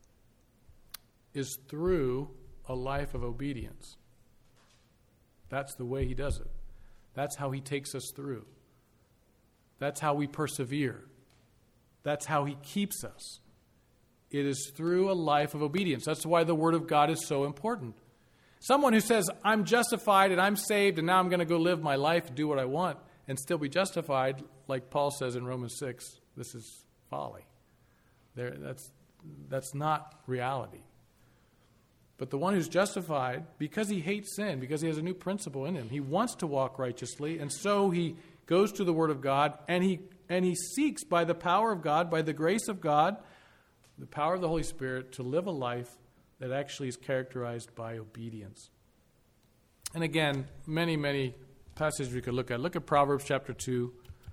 is through a life of obedience. That's the way he does it. That's how he takes us through. That's how we persevere. That's how he keeps us. It is through a life of obedience. That's why the Word of God is so important. Someone who says, I'm justified and I'm saved and now I'm going to go live my life and do what I want and still be justified, like Paul says in Romans six, this is folly. There, that's, that's not reality. But the one who's justified, because he hates sin, because he has a new principle in him, he wants to walk righteously, and so he goes to the Word of God, and he and he seeks by the power of God, by the grace of God, the power of the Holy Spirit, to live a life that actually is characterized by obedience. And again, many, many passages we could look at. Look at Proverbs chapter two.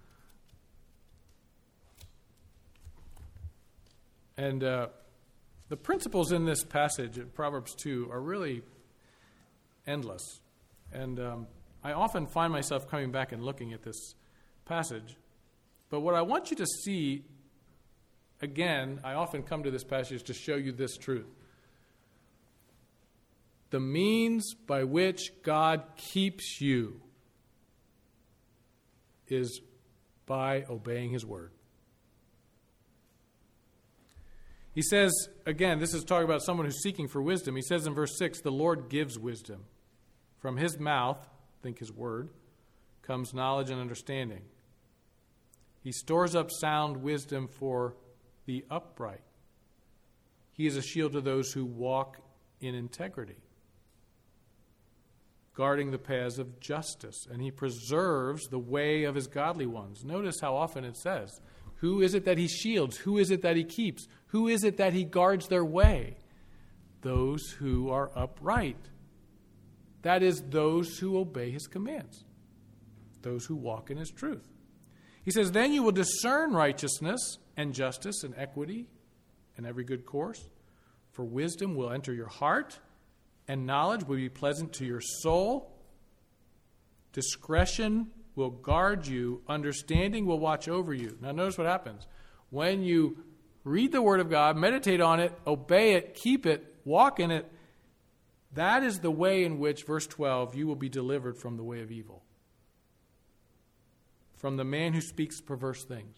And uh, the principles in this passage, in Proverbs two, are really endless. And um, I often find myself coming back and looking at this passage. But what I want you to see again, I often come to this passage to show you this truth. The means by which God keeps you is by obeying his word. He says, again, this is talking about someone who's seeking for wisdom. He says in verse six, the Lord gives wisdom. From his mouth, think his word, comes knowledge and understanding. He stores up sound wisdom for the upright. He is a shield to those who walk in integrity, guarding the paths of justice, and he preserves the way of his godly ones. Notice how often it says, who is it that he shields? Who is it that he keeps? Who is it that he guards their way? Those who are upright. That is, those who obey his commands, those who walk in his truth. He says, then you will discern righteousness and justice and equity and every good course. For wisdom will enter your heart, and knowledge will be pleasant to your soul. Discretion will guard you. Understanding will watch over you. Now notice what happens. When you read the Word of God, meditate on it, obey it, keep it, walk in it, that is the way in which, verse twelve, you will be delivered from the way of evil, from the man who speaks perverse things,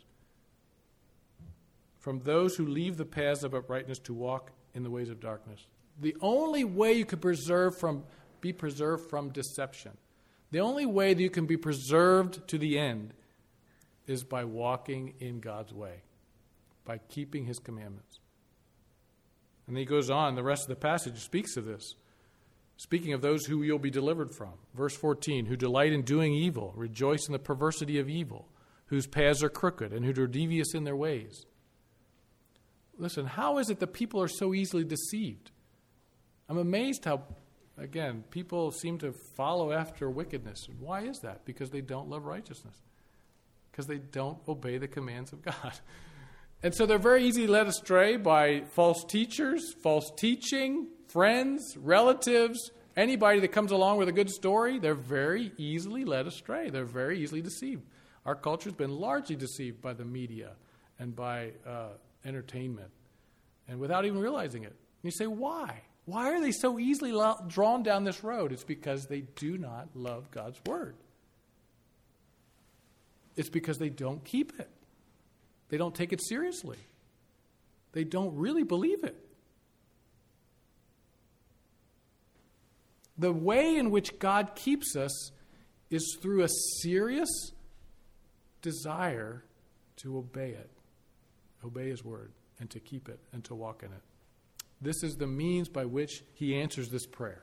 from those who leave the paths of uprightness to walk in the ways of darkness. The only way you can preserve from, be preserved from deception, the only way that you can be preserved to the end is by walking in God's way, by keeping his commandments. And then he goes on, the rest of the passage speaks of this. Speaking of those who you'll be delivered from. Verse fourteen, who delight in doing evil, rejoice in the perversity of evil, whose paths are crooked, and who are devious in their ways. Listen, how is it that people are so easily deceived? I'm amazed how, again, people seem to follow after wickedness. And why is that? Because they don't love righteousness. Because they don't obey the commands of God. And so they're very easily led astray by false teachers, false teaching, friends, relatives, anybody that comes along with a good story. They're very easily led astray. They're very easily deceived. Our culture has been largely deceived by the media and by uh, entertainment, and without even realizing it. And you say, why? Why are they so easily lo- drawn down this road? It's because they do not love God's word. It's because they don't keep it. They don't take it seriously. They don't really believe it. The way in which God keeps us is through a serious desire to obey it, obey his word, and to keep it, and to walk in it. This is the means by which he answers this prayer.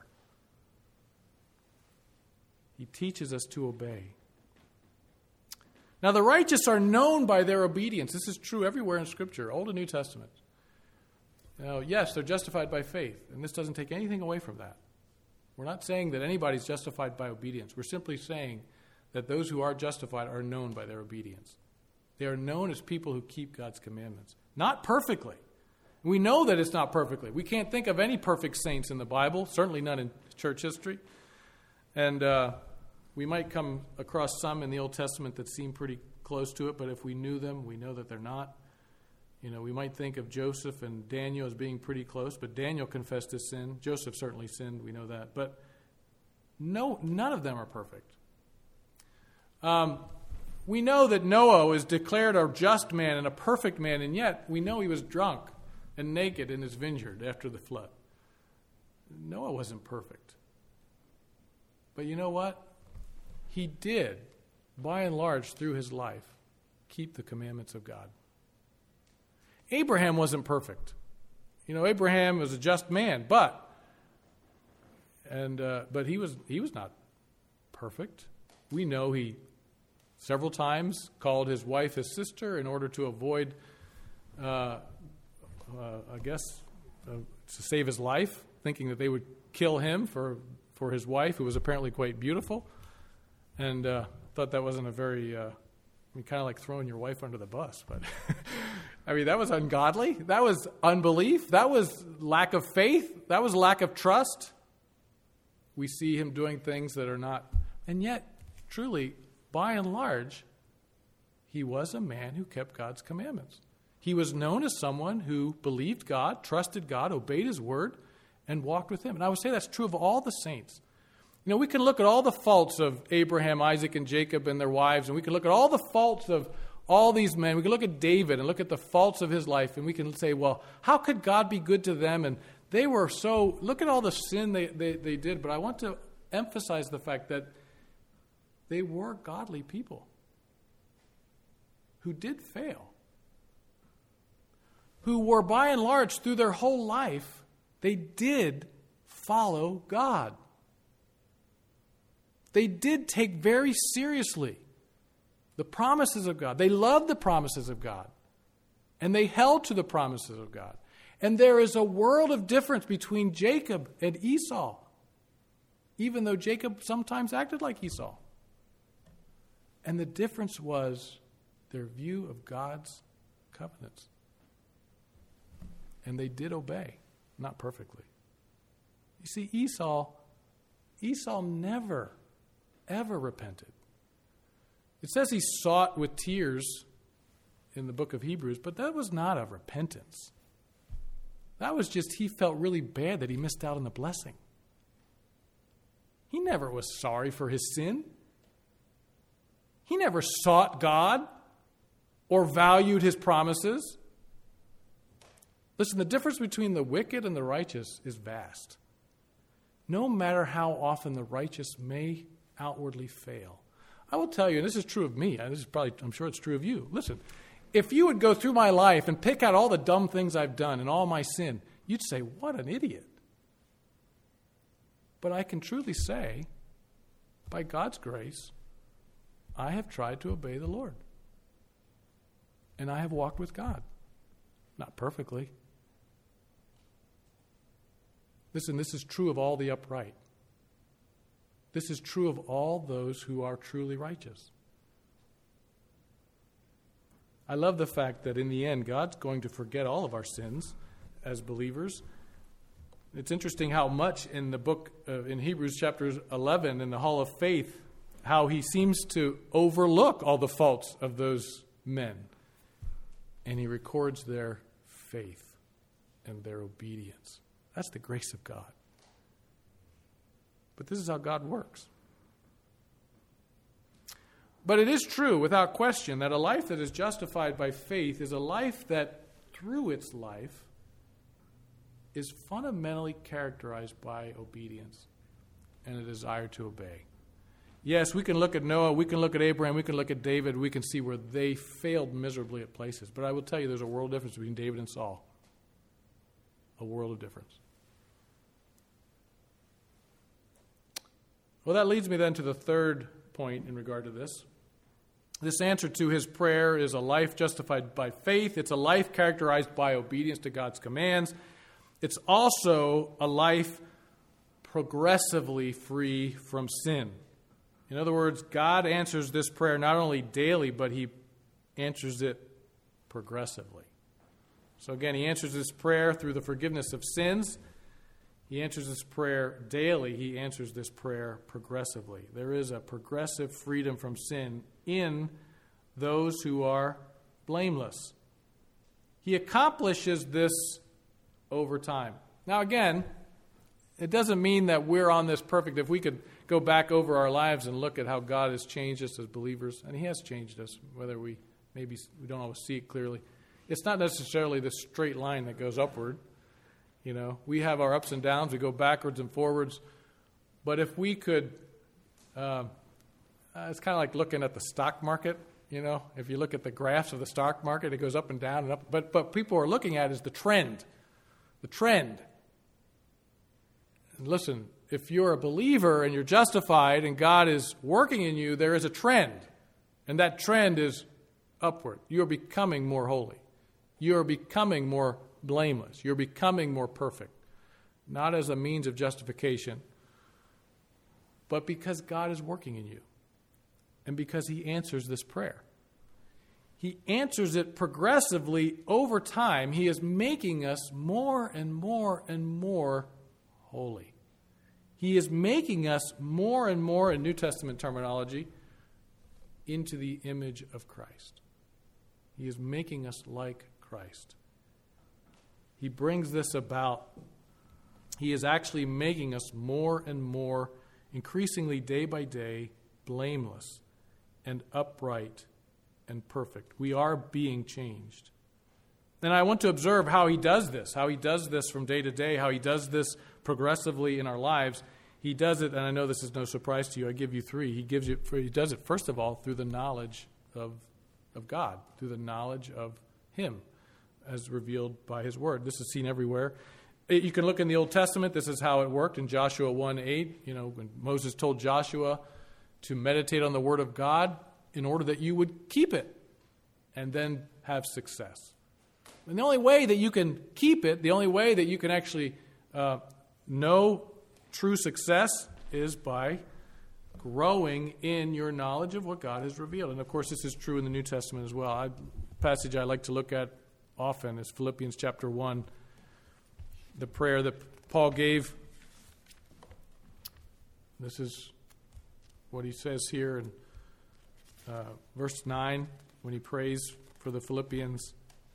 He teaches us to obey. Now, the righteous are known by their obedience. This is true everywhere in Scripture, Old and New Testament. Now, yes, they're justified by faith, and this doesn't take anything away from that. We're not saying that anybody's justified by obedience. We're simply saying that those who are justified are known by their obedience. They are known as people who keep God's commandments. Not perfectly. We know that it's not perfectly. We can't think of any perfect saints in the Bible, certainly none in church history. And uh, we might come across some in the Old Testament that seem pretty close to it, but if we knew them, we know that they're not. You know, we might think of Joseph and Daniel as being pretty close, but Daniel confessed his sin. Joseph certainly sinned, we know that. But no, none of them are perfect. Um, we know that Noah is declared a just man and a perfect man, and yet we know he was drunk and naked in his vineyard after the flood. Noah wasn't perfect. But you know what? He did, by and large, through his life, keep the commandments of God. Abraham wasn't perfect. You know, Abraham was a just man, but and uh, but he was he was not perfect. We know he several times called his wife his sister in order to avoid, uh, uh, I guess, uh, to save his life, thinking that they would kill him for for his wife, who was apparently quite beautiful, and uh, thought that wasn't a very. Uh, I mean, kind of like throwing your wife under the bus, but I mean, that was ungodly. That was unbelief. That was lack of faith. That was lack of trust. We see him doing things that are not, and yet, truly, by and large, he was a man who kept God's commandments. He was known as someone who believed God, trusted God, obeyed his word, and walked with him. And I would say that's true of all the saints. You know, we can look at all the faults of Abraham, Isaac, and Jacob and their wives, and we can look at all the faults of all these men. We can look at David and look at the faults of his life, and we can say, well, how could God be good to them? And they were so, look at all the sin they, they, they did. But I want to emphasize the fact that they were godly people who did fail, who were by and large through their whole life, they did follow God. They did take very seriously the promises of God. They loved the promises of God. And they held to the promises of God. And there is a world of difference between Jacob and Esau, even though Jacob sometimes acted like Esau. And the difference was their view of God's covenants. And they did obey, not perfectly. You see, Esau, Esau never, ever repented. It says he sought with tears in the book of Hebrews, but that was not a repentance. That was just he felt really bad that he missed out on the blessing. He never was sorry for his sin. He never sought God or valued his promises. Listen, the difference between the wicked and the righteous is vast. No matter how often the righteous may outwardly fail. I will tell you, and this is true of me, and this is probably, I'm sure it's true of you. Listen, if you would go through my life and pick out all the dumb things I've done and all my sin, you'd say, what an idiot. But I can truly say, by God's grace, I have tried to obey the Lord. And I have walked with God. Not perfectly. Listen, this is true of all the upright. This is true of all those who are truly righteous. I love the fact that in the end, God's going to forget all of our sins as believers. It's interesting how much in the book, uh, in Hebrews chapter eleven, in the Hall of Faith, how he seems to overlook all the faults of those men. And he records their faith and their obedience. That's the grace of God. But this is how God works. But it is true, without question, that a life that is justified by faith is a life that, through its life, is fundamentally characterized by obedience and a desire to obey. Yes, we can look at Noah, we can look at Abraham, we can look at David, we can see where they failed miserably at places. But I will tell you, there's a world difference between David and Saul. A world of difference. Well, that leads me then to the third point in regard to this. This answer to his prayer is a life justified by faith. It's a life characterized by obedience to God's commands. It's also a life progressively free from sin. In other words, God answers this prayer not only daily, but he answers it progressively. So again, he answers this prayer through the forgiveness of sins. He answers this prayer daily. He answers this prayer progressively. There is a progressive freedom from sin in those who are blameless. He accomplishes this over time. Now again, it doesn't mean that we're on this perfect. If we could go back over our lives and look at how God has changed us as believers, and he has changed us, whether we maybe we don't always see it clearly. It's not necessarily this straight line that goes upward. You know, we have our ups and downs. We go backwards and forwards. But if we could, uh, uh, it's kind of like looking at the stock market. You know, if you look at the graphs of the stock market, it goes up and down and up. But but people are looking at is the trend, the trend. And listen, if you're a believer and you're justified and God is working in you, there is a trend, and that trend is upward. You are becoming more holy. You are becoming more blameless. You're becoming more perfect. Not as a means of justification, but because God is working in you. And because he answers this prayer. He answers it progressively over time. He is making us more and more and more holy. He is making us more and more, in New Testament terminology, into the image of Christ. He is making us like Christ. He brings this about. He is actually making us more and more, increasingly day by day, blameless and upright and perfect. We are being changed. And I want to observe how he does this, how he does this from day to day, how he does this progressively in our lives. He does it, and I know this is no surprise to you. I give you three. He gives you. He does it first of all through the knowledge of of God, through the knowledge of Him, as revealed by His Word. This is seen everywhere. You can look in the Old Testament. This is how it worked in Joshua one eight. You know, when Moses told Joshua to meditate on the Word of God in order that you would keep it and then have success. And the only way that you can keep it, the only way that you can actually uh, know true success is by growing in your knowledge of what God has revealed. And of course, this is true in the New Testament as well. A passage I like to look at often is Philippians chapter one, the prayer that Paul gave. This is what he says here in uh, verse nine when he prays for the Philippians.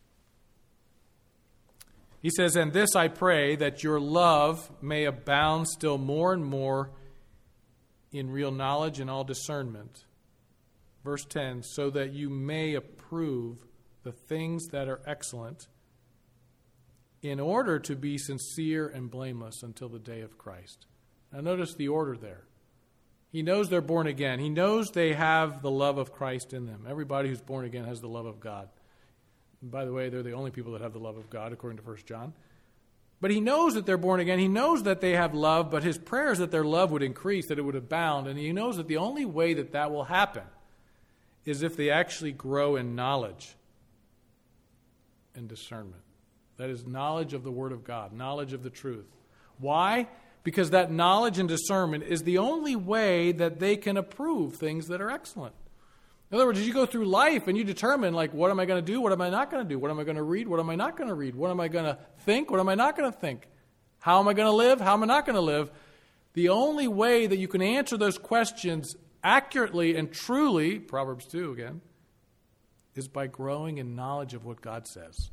He says, "And this I pray, that your love may abound still more and more in real knowledge and all discernment." Verse ten, "so that you may approve the things that are excellent, in order to be sincere and blameless until the day of Christ." Now notice the order there. He knows they're born again. He knows they have the love of Christ in them. Everybody who's born again has the love of God. And by the way, they're the only people that have the love of God, according to First John. But he knows that they're born again. He knows that they have love, but his prayer is that their love would increase, that it would abound. And he knows that the only way that that will happen is if they actually grow in knowledge and discernment. That is knowledge of the Word of God, knowledge of the truth. Why? Because that knowledge and discernment is the only way that they can approve things that are excellent. In other words, as you go through life and you determine, like, what am I going to do? What am I not going to do? What am I going to read? What am I not going to read? What am I going to think? What am I not going to think? How am I going to live? How am I not going to live? The only way that you can answer those questions accurately and truly, Proverbs two again, is by growing in knowledge of what God says.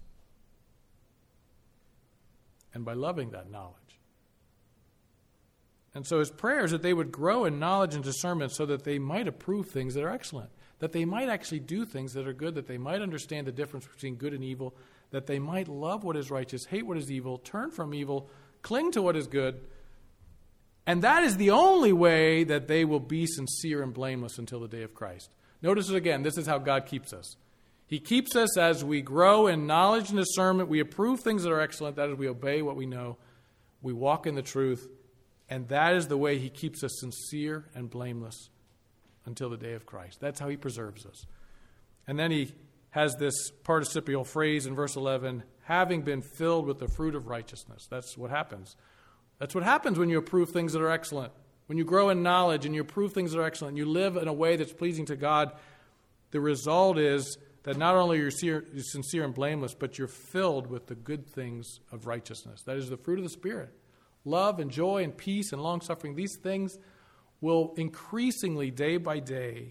And by loving that knowledge. And so his prayer is that they would grow in knowledge and discernment so that they might approve things that are excellent. That they might actually do things that are good, that they might understand the difference between good and evil, that they might love what is righteous, hate what is evil, turn from evil, cling to what is good. And that is the only way that they will be sincere and blameless until the day of Christ. Notice it again, this is how God keeps us. He keeps us as we grow in knowledge and discernment. We approve things that are excellent. That is, we obey what we know. We walk in the truth. And that is the way he keeps us sincere and blameless until the day of Christ. That's how he preserves us. And then he has this participial phrase in verse eleven, having been filled with the fruit of righteousness. That's what happens. That's what happens when you approve things that are excellent. When you grow in knowledge and you approve things that are excellent, and you live in a way that's pleasing to God, the result is that not only are you sincere and blameless, but you're filled with the good things of righteousness. That is the fruit of the Spirit. Love and joy and peace and long-suffering. These things will increasingly, day by day,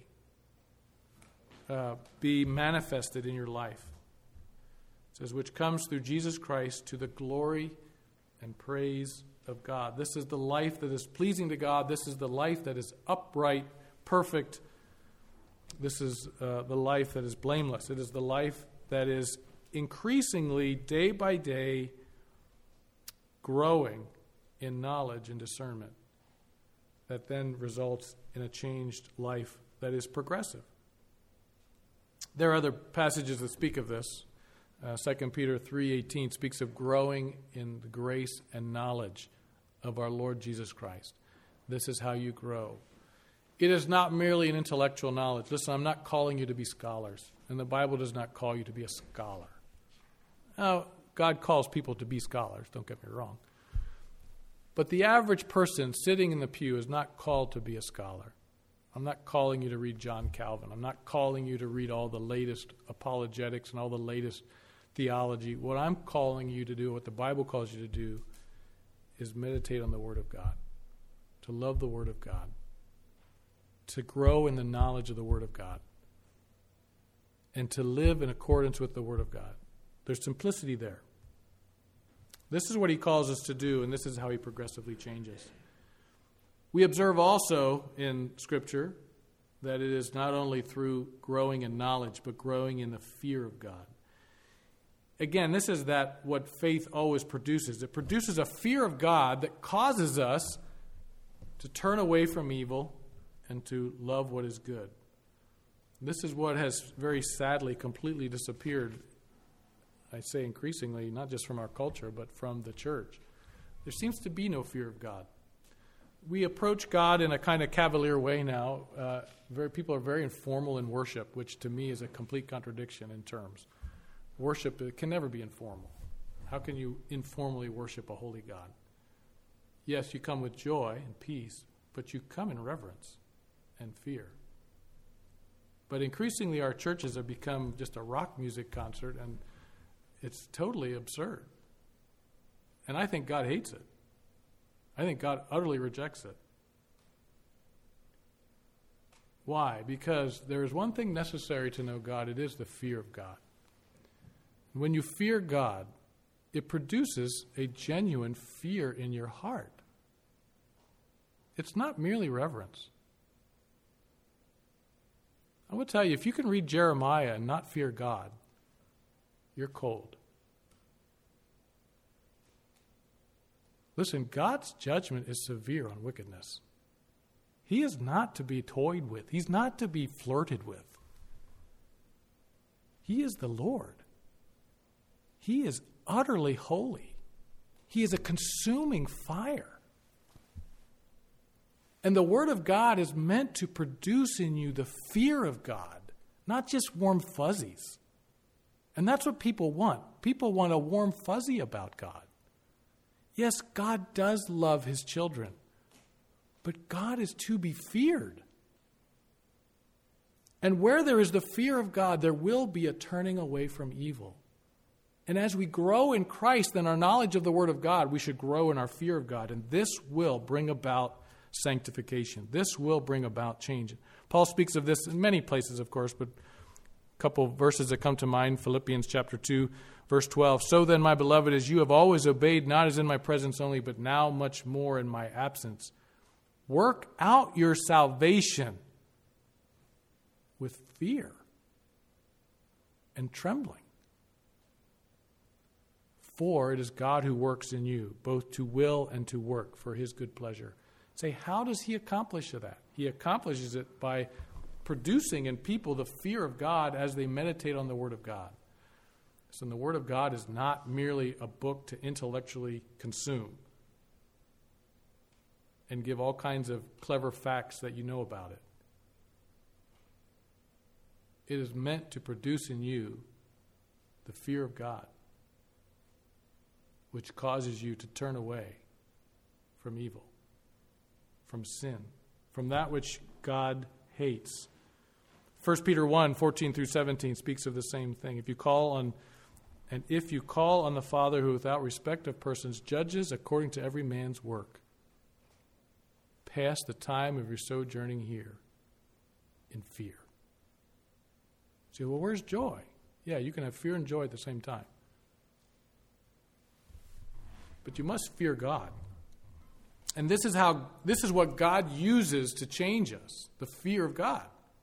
uh, be manifested in your life. It says, which comes through Jesus Christ to the glory and praise of God. This is the life that is pleasing to God. This is the life that is upright, perfect. This is uh, the life that is blameless. It is the life that is increasingly, day by day, growing in knowledge and discernment that then results in a changed life that is progressive. There are other passages that speak of this. Uh, Second Peter three eighteen speaks of growing in the grace and knowledge of our Lord Jesus Christ. This is how you grow. It is not merely an intellectual knowledge. Listen, I'm not calling you to be scholars, and the Bible does not call you to be a scholar. Now, God calls people to be scholars, don't get me wrong. But the average person sitting in the pew is not called to be a scholar. I'm not calling you to read John Calvin. I'm not calling you to read all the latest apologetics and all the latest theology. What I'm calling you to do, what the Bible calls you to do, is meditate on the Word of God, to love the Word of God, to grow in the knowledge of the Word of God, and to live in accordance with the Word of God. There's simplicity there. This is what he calls us to do, and this is how he progressively changes. We observe also in Scripture that it is not only through growing in knowledge, but growing in the fear of God. Again, this is that what faith always produces. It produces a fear of God that causes us to turn away from evil and to love what is good. This is what has very sadly completely disappeared, I say increasingly, not just from our culture, but from the church. There seems to be no fear of God. We approach God in a kind of cavalier way now. Uh, very, people are very informal in worship, which to me is a complete contradiction in terms. Worship it can never be informal. How can you informally worship a holy God? Yes, you come with joy and peace, but you come in reverence and fear. But increasingly our churches have become just a rock music concert, and it's totally absurd. And I think God hates it. I think God utterly rejects it. Why? Because there is one thing necessary to know God. It is the fear of God. When you fear God, it produces a genuine fear in your heart. It's not merely reverence. I will tell you, if you can read Jeremiah and not fear God, you're cold. Listen, God's judgment is severe on wickedness. He is not to be toyed with. He's not to be flirted with. He is the Lord. He is utterly holy. He is a consuming fire. And the Word of God is meant to produce in you the fear of God, not just warm fuzzies. And that's what people want. People want a warm fuzzy about God. Yes, God does love his children, but God is to be feared. And where there is the fear of God, there will be a turning away from evil. And as we grow in Christ and our knowledge of the Word of God, we should grow in our fear of God. And this will bring about sanctification. This will bring about change. Paul speaks of this in many places, of course, but a couple of verses that come to mind, Philippians chapter two, verse twelve. So then, my beloved, as you have always obeyed, not as in my presence only, but now much more in my absence, work out your salvation with fear and trembling. For it is God who works in you, both to will and to work for his good pleasure. Say, how does he accomplish that? He accomplishes it by producing in people the fear of God as they meditate on the Word of God. So the Word of God is not merely a book to intellectually consume and give all kinds of clever facts that you know about it. It is meant to produce in you the fear of God, which causes you to turn away from evil, from sin, from that which God hates. First Peter one, fourteen through seventeen speaks of the same thing. If you call on, and if you call on the Father who without respect of persons judges according to every man's work, pass the time of your sojourning here in fear. You say, well, where's joy? Yeah, you can have fear and joy at the same time. But you must fear God. And this is how this is what God uses to change us, the fear of God.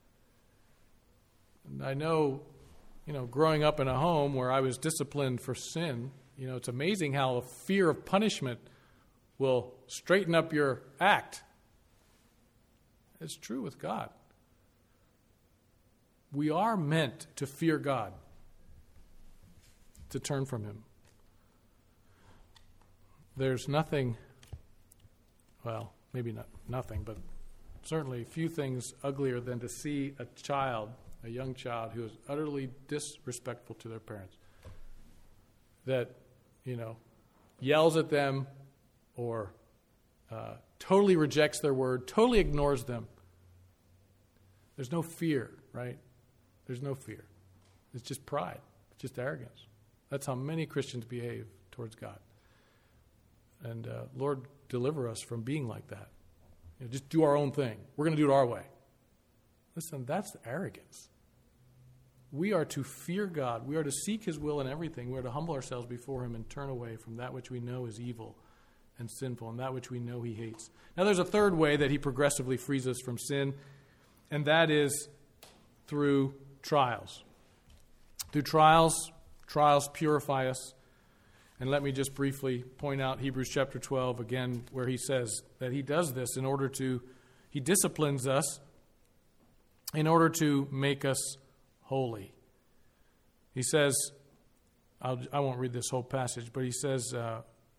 And I know, you know, growing up in a home where I was disciplined for sin, you know, it's amazing how a fear of punishment will straighten up your act. It's true with God. We are meant to fear God, to turn from him. There's nothing, well, maybe not nothing, but certainly few things uglier than to see a child, a young child, who is utterly disrespectful to their parents, that, you know, yells at them or uh, totally rejects their word, totally ignores them. There's no fear, right? There's no fear. It's just pride. It's just arrogance. That's how many Christians behave towards God. And uh, Lord, deliver us from being like that. You know, just do our own thing. We're going to do it our way. Listen, that's arrogance. we are to fear God. We are to seek his will in everything. We are to humble ourselves before him and turn away from that which we know is evil and sinful and that which we know he hates. Now there's a third way that he progressively frees us from sin, and that is through trials. Through trials, trials purify us. And let me just briefly point out Hebrews chapter twelve again, where he says that he does this in order to, he disciplines us in order to make us holy. He says, I'll, I won't read this whole passage, but he says, uh,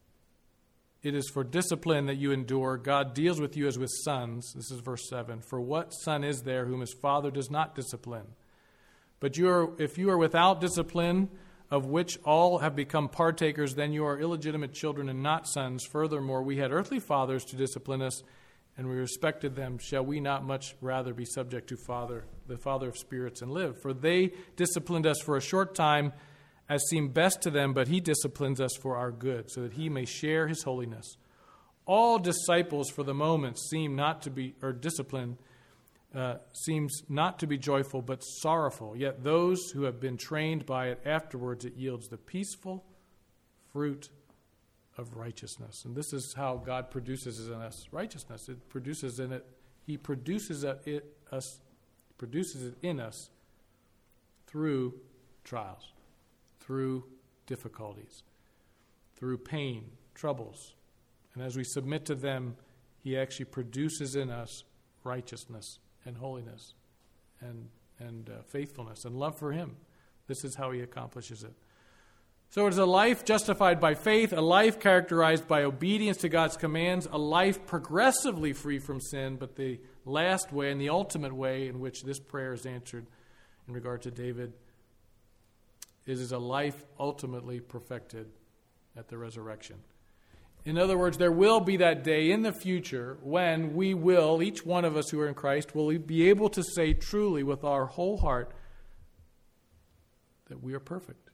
it is for discipline that you endure. God deals with you as with sons. This is verse seven. For what son is there whom his father does not discipline? But you are, if you are without discipline, of which all have become partakers, then you are illegitimate children and not sons. Furthermore, we had earthly fathers to discipline us, and we respected them. Shall we not much rather be subject to Father, the Father of spirits, and live? For they disciplined us for a short time, as seemed best to them, but he disciplines us for our good, so that he may share his holiness. All disciples for the moment seem not to be, or discipline uh, seems not to be joyful, but sorrowful. Yet those who have been trained by it, afterwards it yields the peaceful fruit of righteousness. And this is how God produces in us righteousness. It produces in it, he produces it us, produces it in us through trials, through difficulties, through pain, troubles. And as we submit to them, he actually produces in us righteousness and holiness and, and uh, faithfulness and love for him. This is how he accomplishes it. So it's a life justified by faith, a life characterized by obedience to God's commands, a life progressively free from sin, but the last way and the ultimate way in which this prayer is answered in regard to David is, is a life ultimately perfected at the resurrection. In other words, there will be that day in the future when we will, each one of us who are in Christ, will be able to say truly with our whole heart that we are perfect,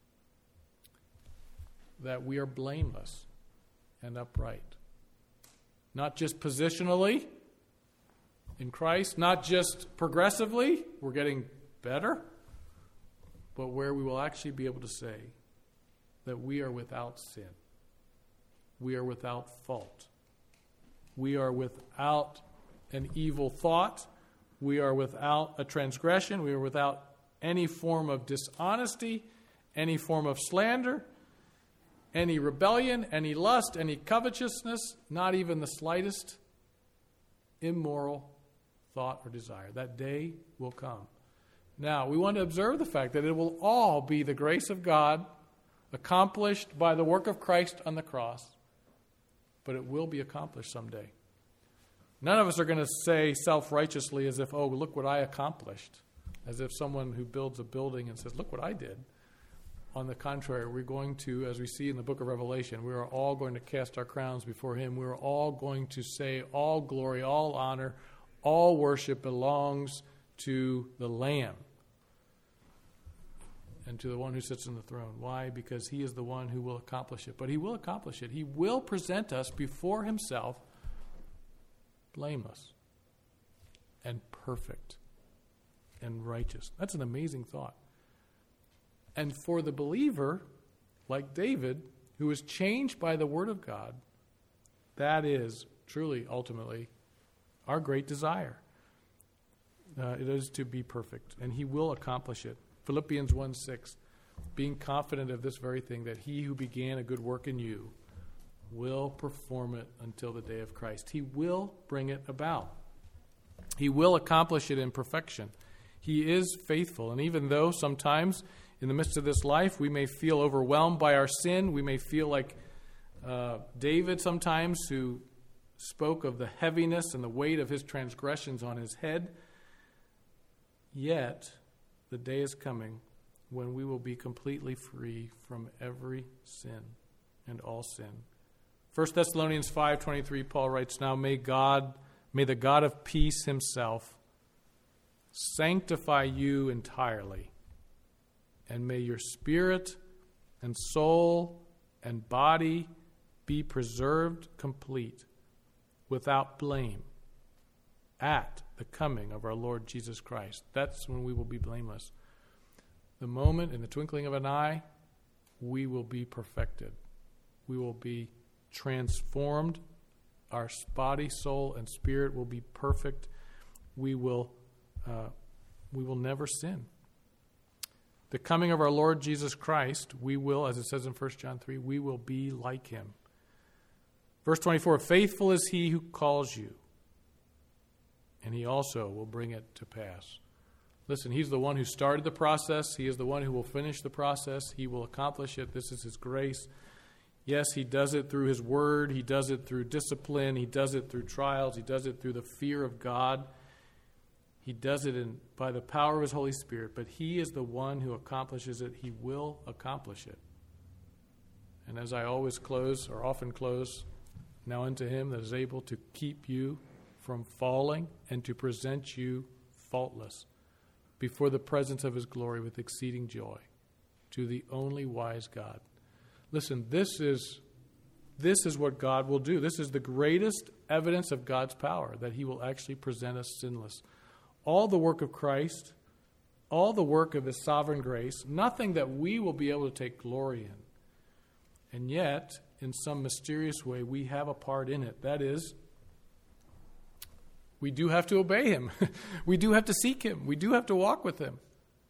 that we are blameless and upright. Not just positionally in Christ, not just progressively, we're getting better, but where we will actually be able to say that we are without sin. We are without fault. We are without an evil thought. We are without a transgression. We are without any form of dishonesty, any form of slander, any rebellion, any lust, any covetousness, not even the slightest immoral thought or desire. That day will come. Now, we want to observe the fact that it will all be the grace of God accomplished by the work of Christ on the cross, but it will be accomplished someday. None of us are going to say self-righteously as if, oh, look what I accomplished, as if someone who builds a building and says, look what I did. On the contrary, we're going to, as we see in the book of Revelation, we are all going to cast our crowns before him. We are all going to say all glory, all honor, all worship belongs to the Lamb and to the one who sits on the throne. Why? Because he is the one who will accomplish it. But he will accomplish it. He will present us before himself blameless and perfect and righteous. That's an amazing thought. And for the believer, like David, who is changed by the word of God, that is truly, ultimately, our great desire. Uh, it is to be perfect, and he will accomplish it. Philippians one six, being confident of this very thing, that he who began a good work in you will perform it until the day of Christ. He will bring it about. He will accomplish it in perfection. He is faithful, and even though sometimes in the midst of this life we may feel overwhelmed by our sin, we may feel like uh, David sometimes, who spoke of the heaviness and the weight of his transgressions on his head, yet the day is coming when we will be completely free from every sin and all sin. First Thessalonians five twenty-three, Paul writes, now may God, may the God of peace himself sanctify you entirely, and may your spirit and soul and body be preserved complete, without blame, at the coming of our Lord Jesus Christ. That's when we will be blameless. the moment, in the twinkling of an eye, we will be perfected. We will be transformed. Our body, soul, and spirit will be perfect. We will, uh, we will never sin. The coming of our Lord Jesus Christ, we will, as it says in First John three, we will be like him. Verse twenty-four, faithful is he who calls you, and he also will bring it to pass. Listen, he's the one who started the process. He is the one who will finish the process. He will accomplish it. This is his grace. Yes, he does it through his word. He does it through discipline. He does it through trials. He does it through the fear of God. He does it in, by the power of his Holy Spirit. But he is the one who accomplishes it. He will accomplish it. And as I always close, or often close, now unto him that is able to keep you from falling and to present you faultless before the presence of his glory with exceeding joy, to the only wise God. Listen, this is this is what God will do. This is the greatest evidence of God's power, that he will actually present us sinless. All the work of Christ, all the work of his sovereign grace, nothing that we will be able to take glory in. And yet, in some mysterious way, we have a part in it. That is, we do have to obey him. We do have to seek him. We do have to walk with him.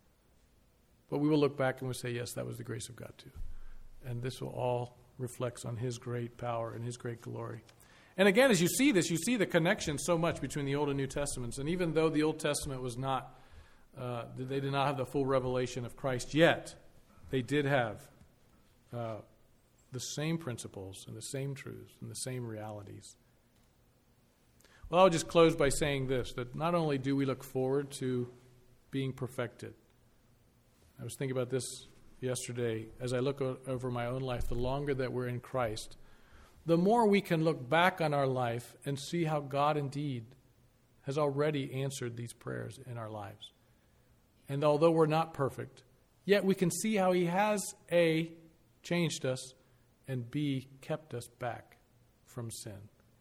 But we will look back and we'll say, yes, that was the grace of God too. And this will all reflects on his great power and his great glory. And again, as you see this, you see the connection so much between the Old and New Testaments. And even though the Old Testament was not, uh, they did not have the full revelation of Christ yet, they did have uh, the same principles and the same truths and the same realities. Well, I'll just close by saying this, that not only do we look forward to being perfected. I was thinking about this yesterday as I look o- over my own life. The longer that we're in Christ, the more we can look back on our life and see how God indeed has already answered these prayers in our lives. And although we're not perfect, yet we can see how he has, A, changed us, and B, kept us back from sin.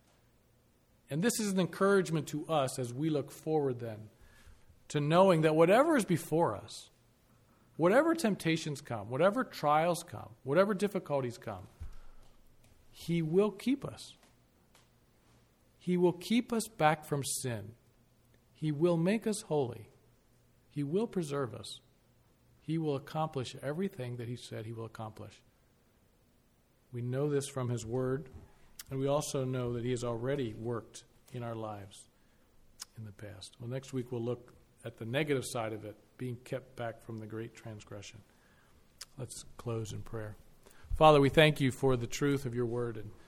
And this is an encouragement to us as we look forward then to knowing that whatever is before us, whatever temptations come, whatever trials come, whatever difficulties come, he will keep us. He will keep us back from sin. He will make us holy. He will preserve us. He will accomplish everything that he said he will accomplish. We know this from his word. And we also know that he has already worked in our lives in the past. Well, next week we'll look at the negative side of it, being kept back from the great transgression. Let's close in prayer. Father, we thank you for the truth of your word, and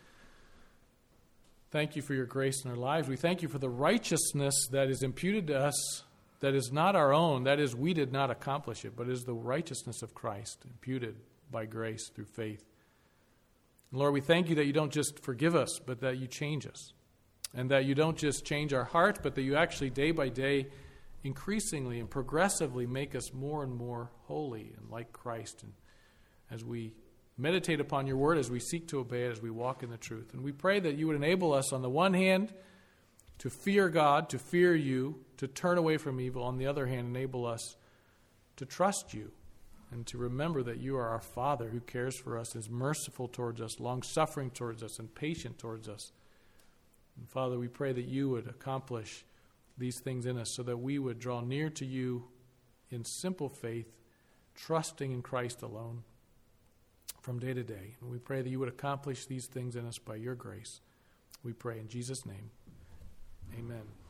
thank you for your grace in our lives. We thank you for the righteousness that is imputed to us, that is not our own. That is, we did not accomplish it, but is the righteousness of Christ, imputed by grace through faith. Lord, we thank you that you don't just forgive us, but that you change us. And that you don't just change our heart, but that you actually day by day, increasingly and progressively make us more and more holy and like Christ. And as we meditate upon your word, as we seek to obey it, as we walk in the truth. And we pray that you would enable us, on the one hand, to fear God, to fear you, to turn away from evil. On the other hand, enable us to trust you. And to remember that you are our Father who cares for us, is merciful towards us, long-suffering towards us, and patient towards us. And Father, we pray that you would accomplish these things in us so that we would draw near to you in simple faith, trusting in Christ alone from day to day. And we pray that you would accomplish these things in us by your grace. We pray in Jesus' name. Amen.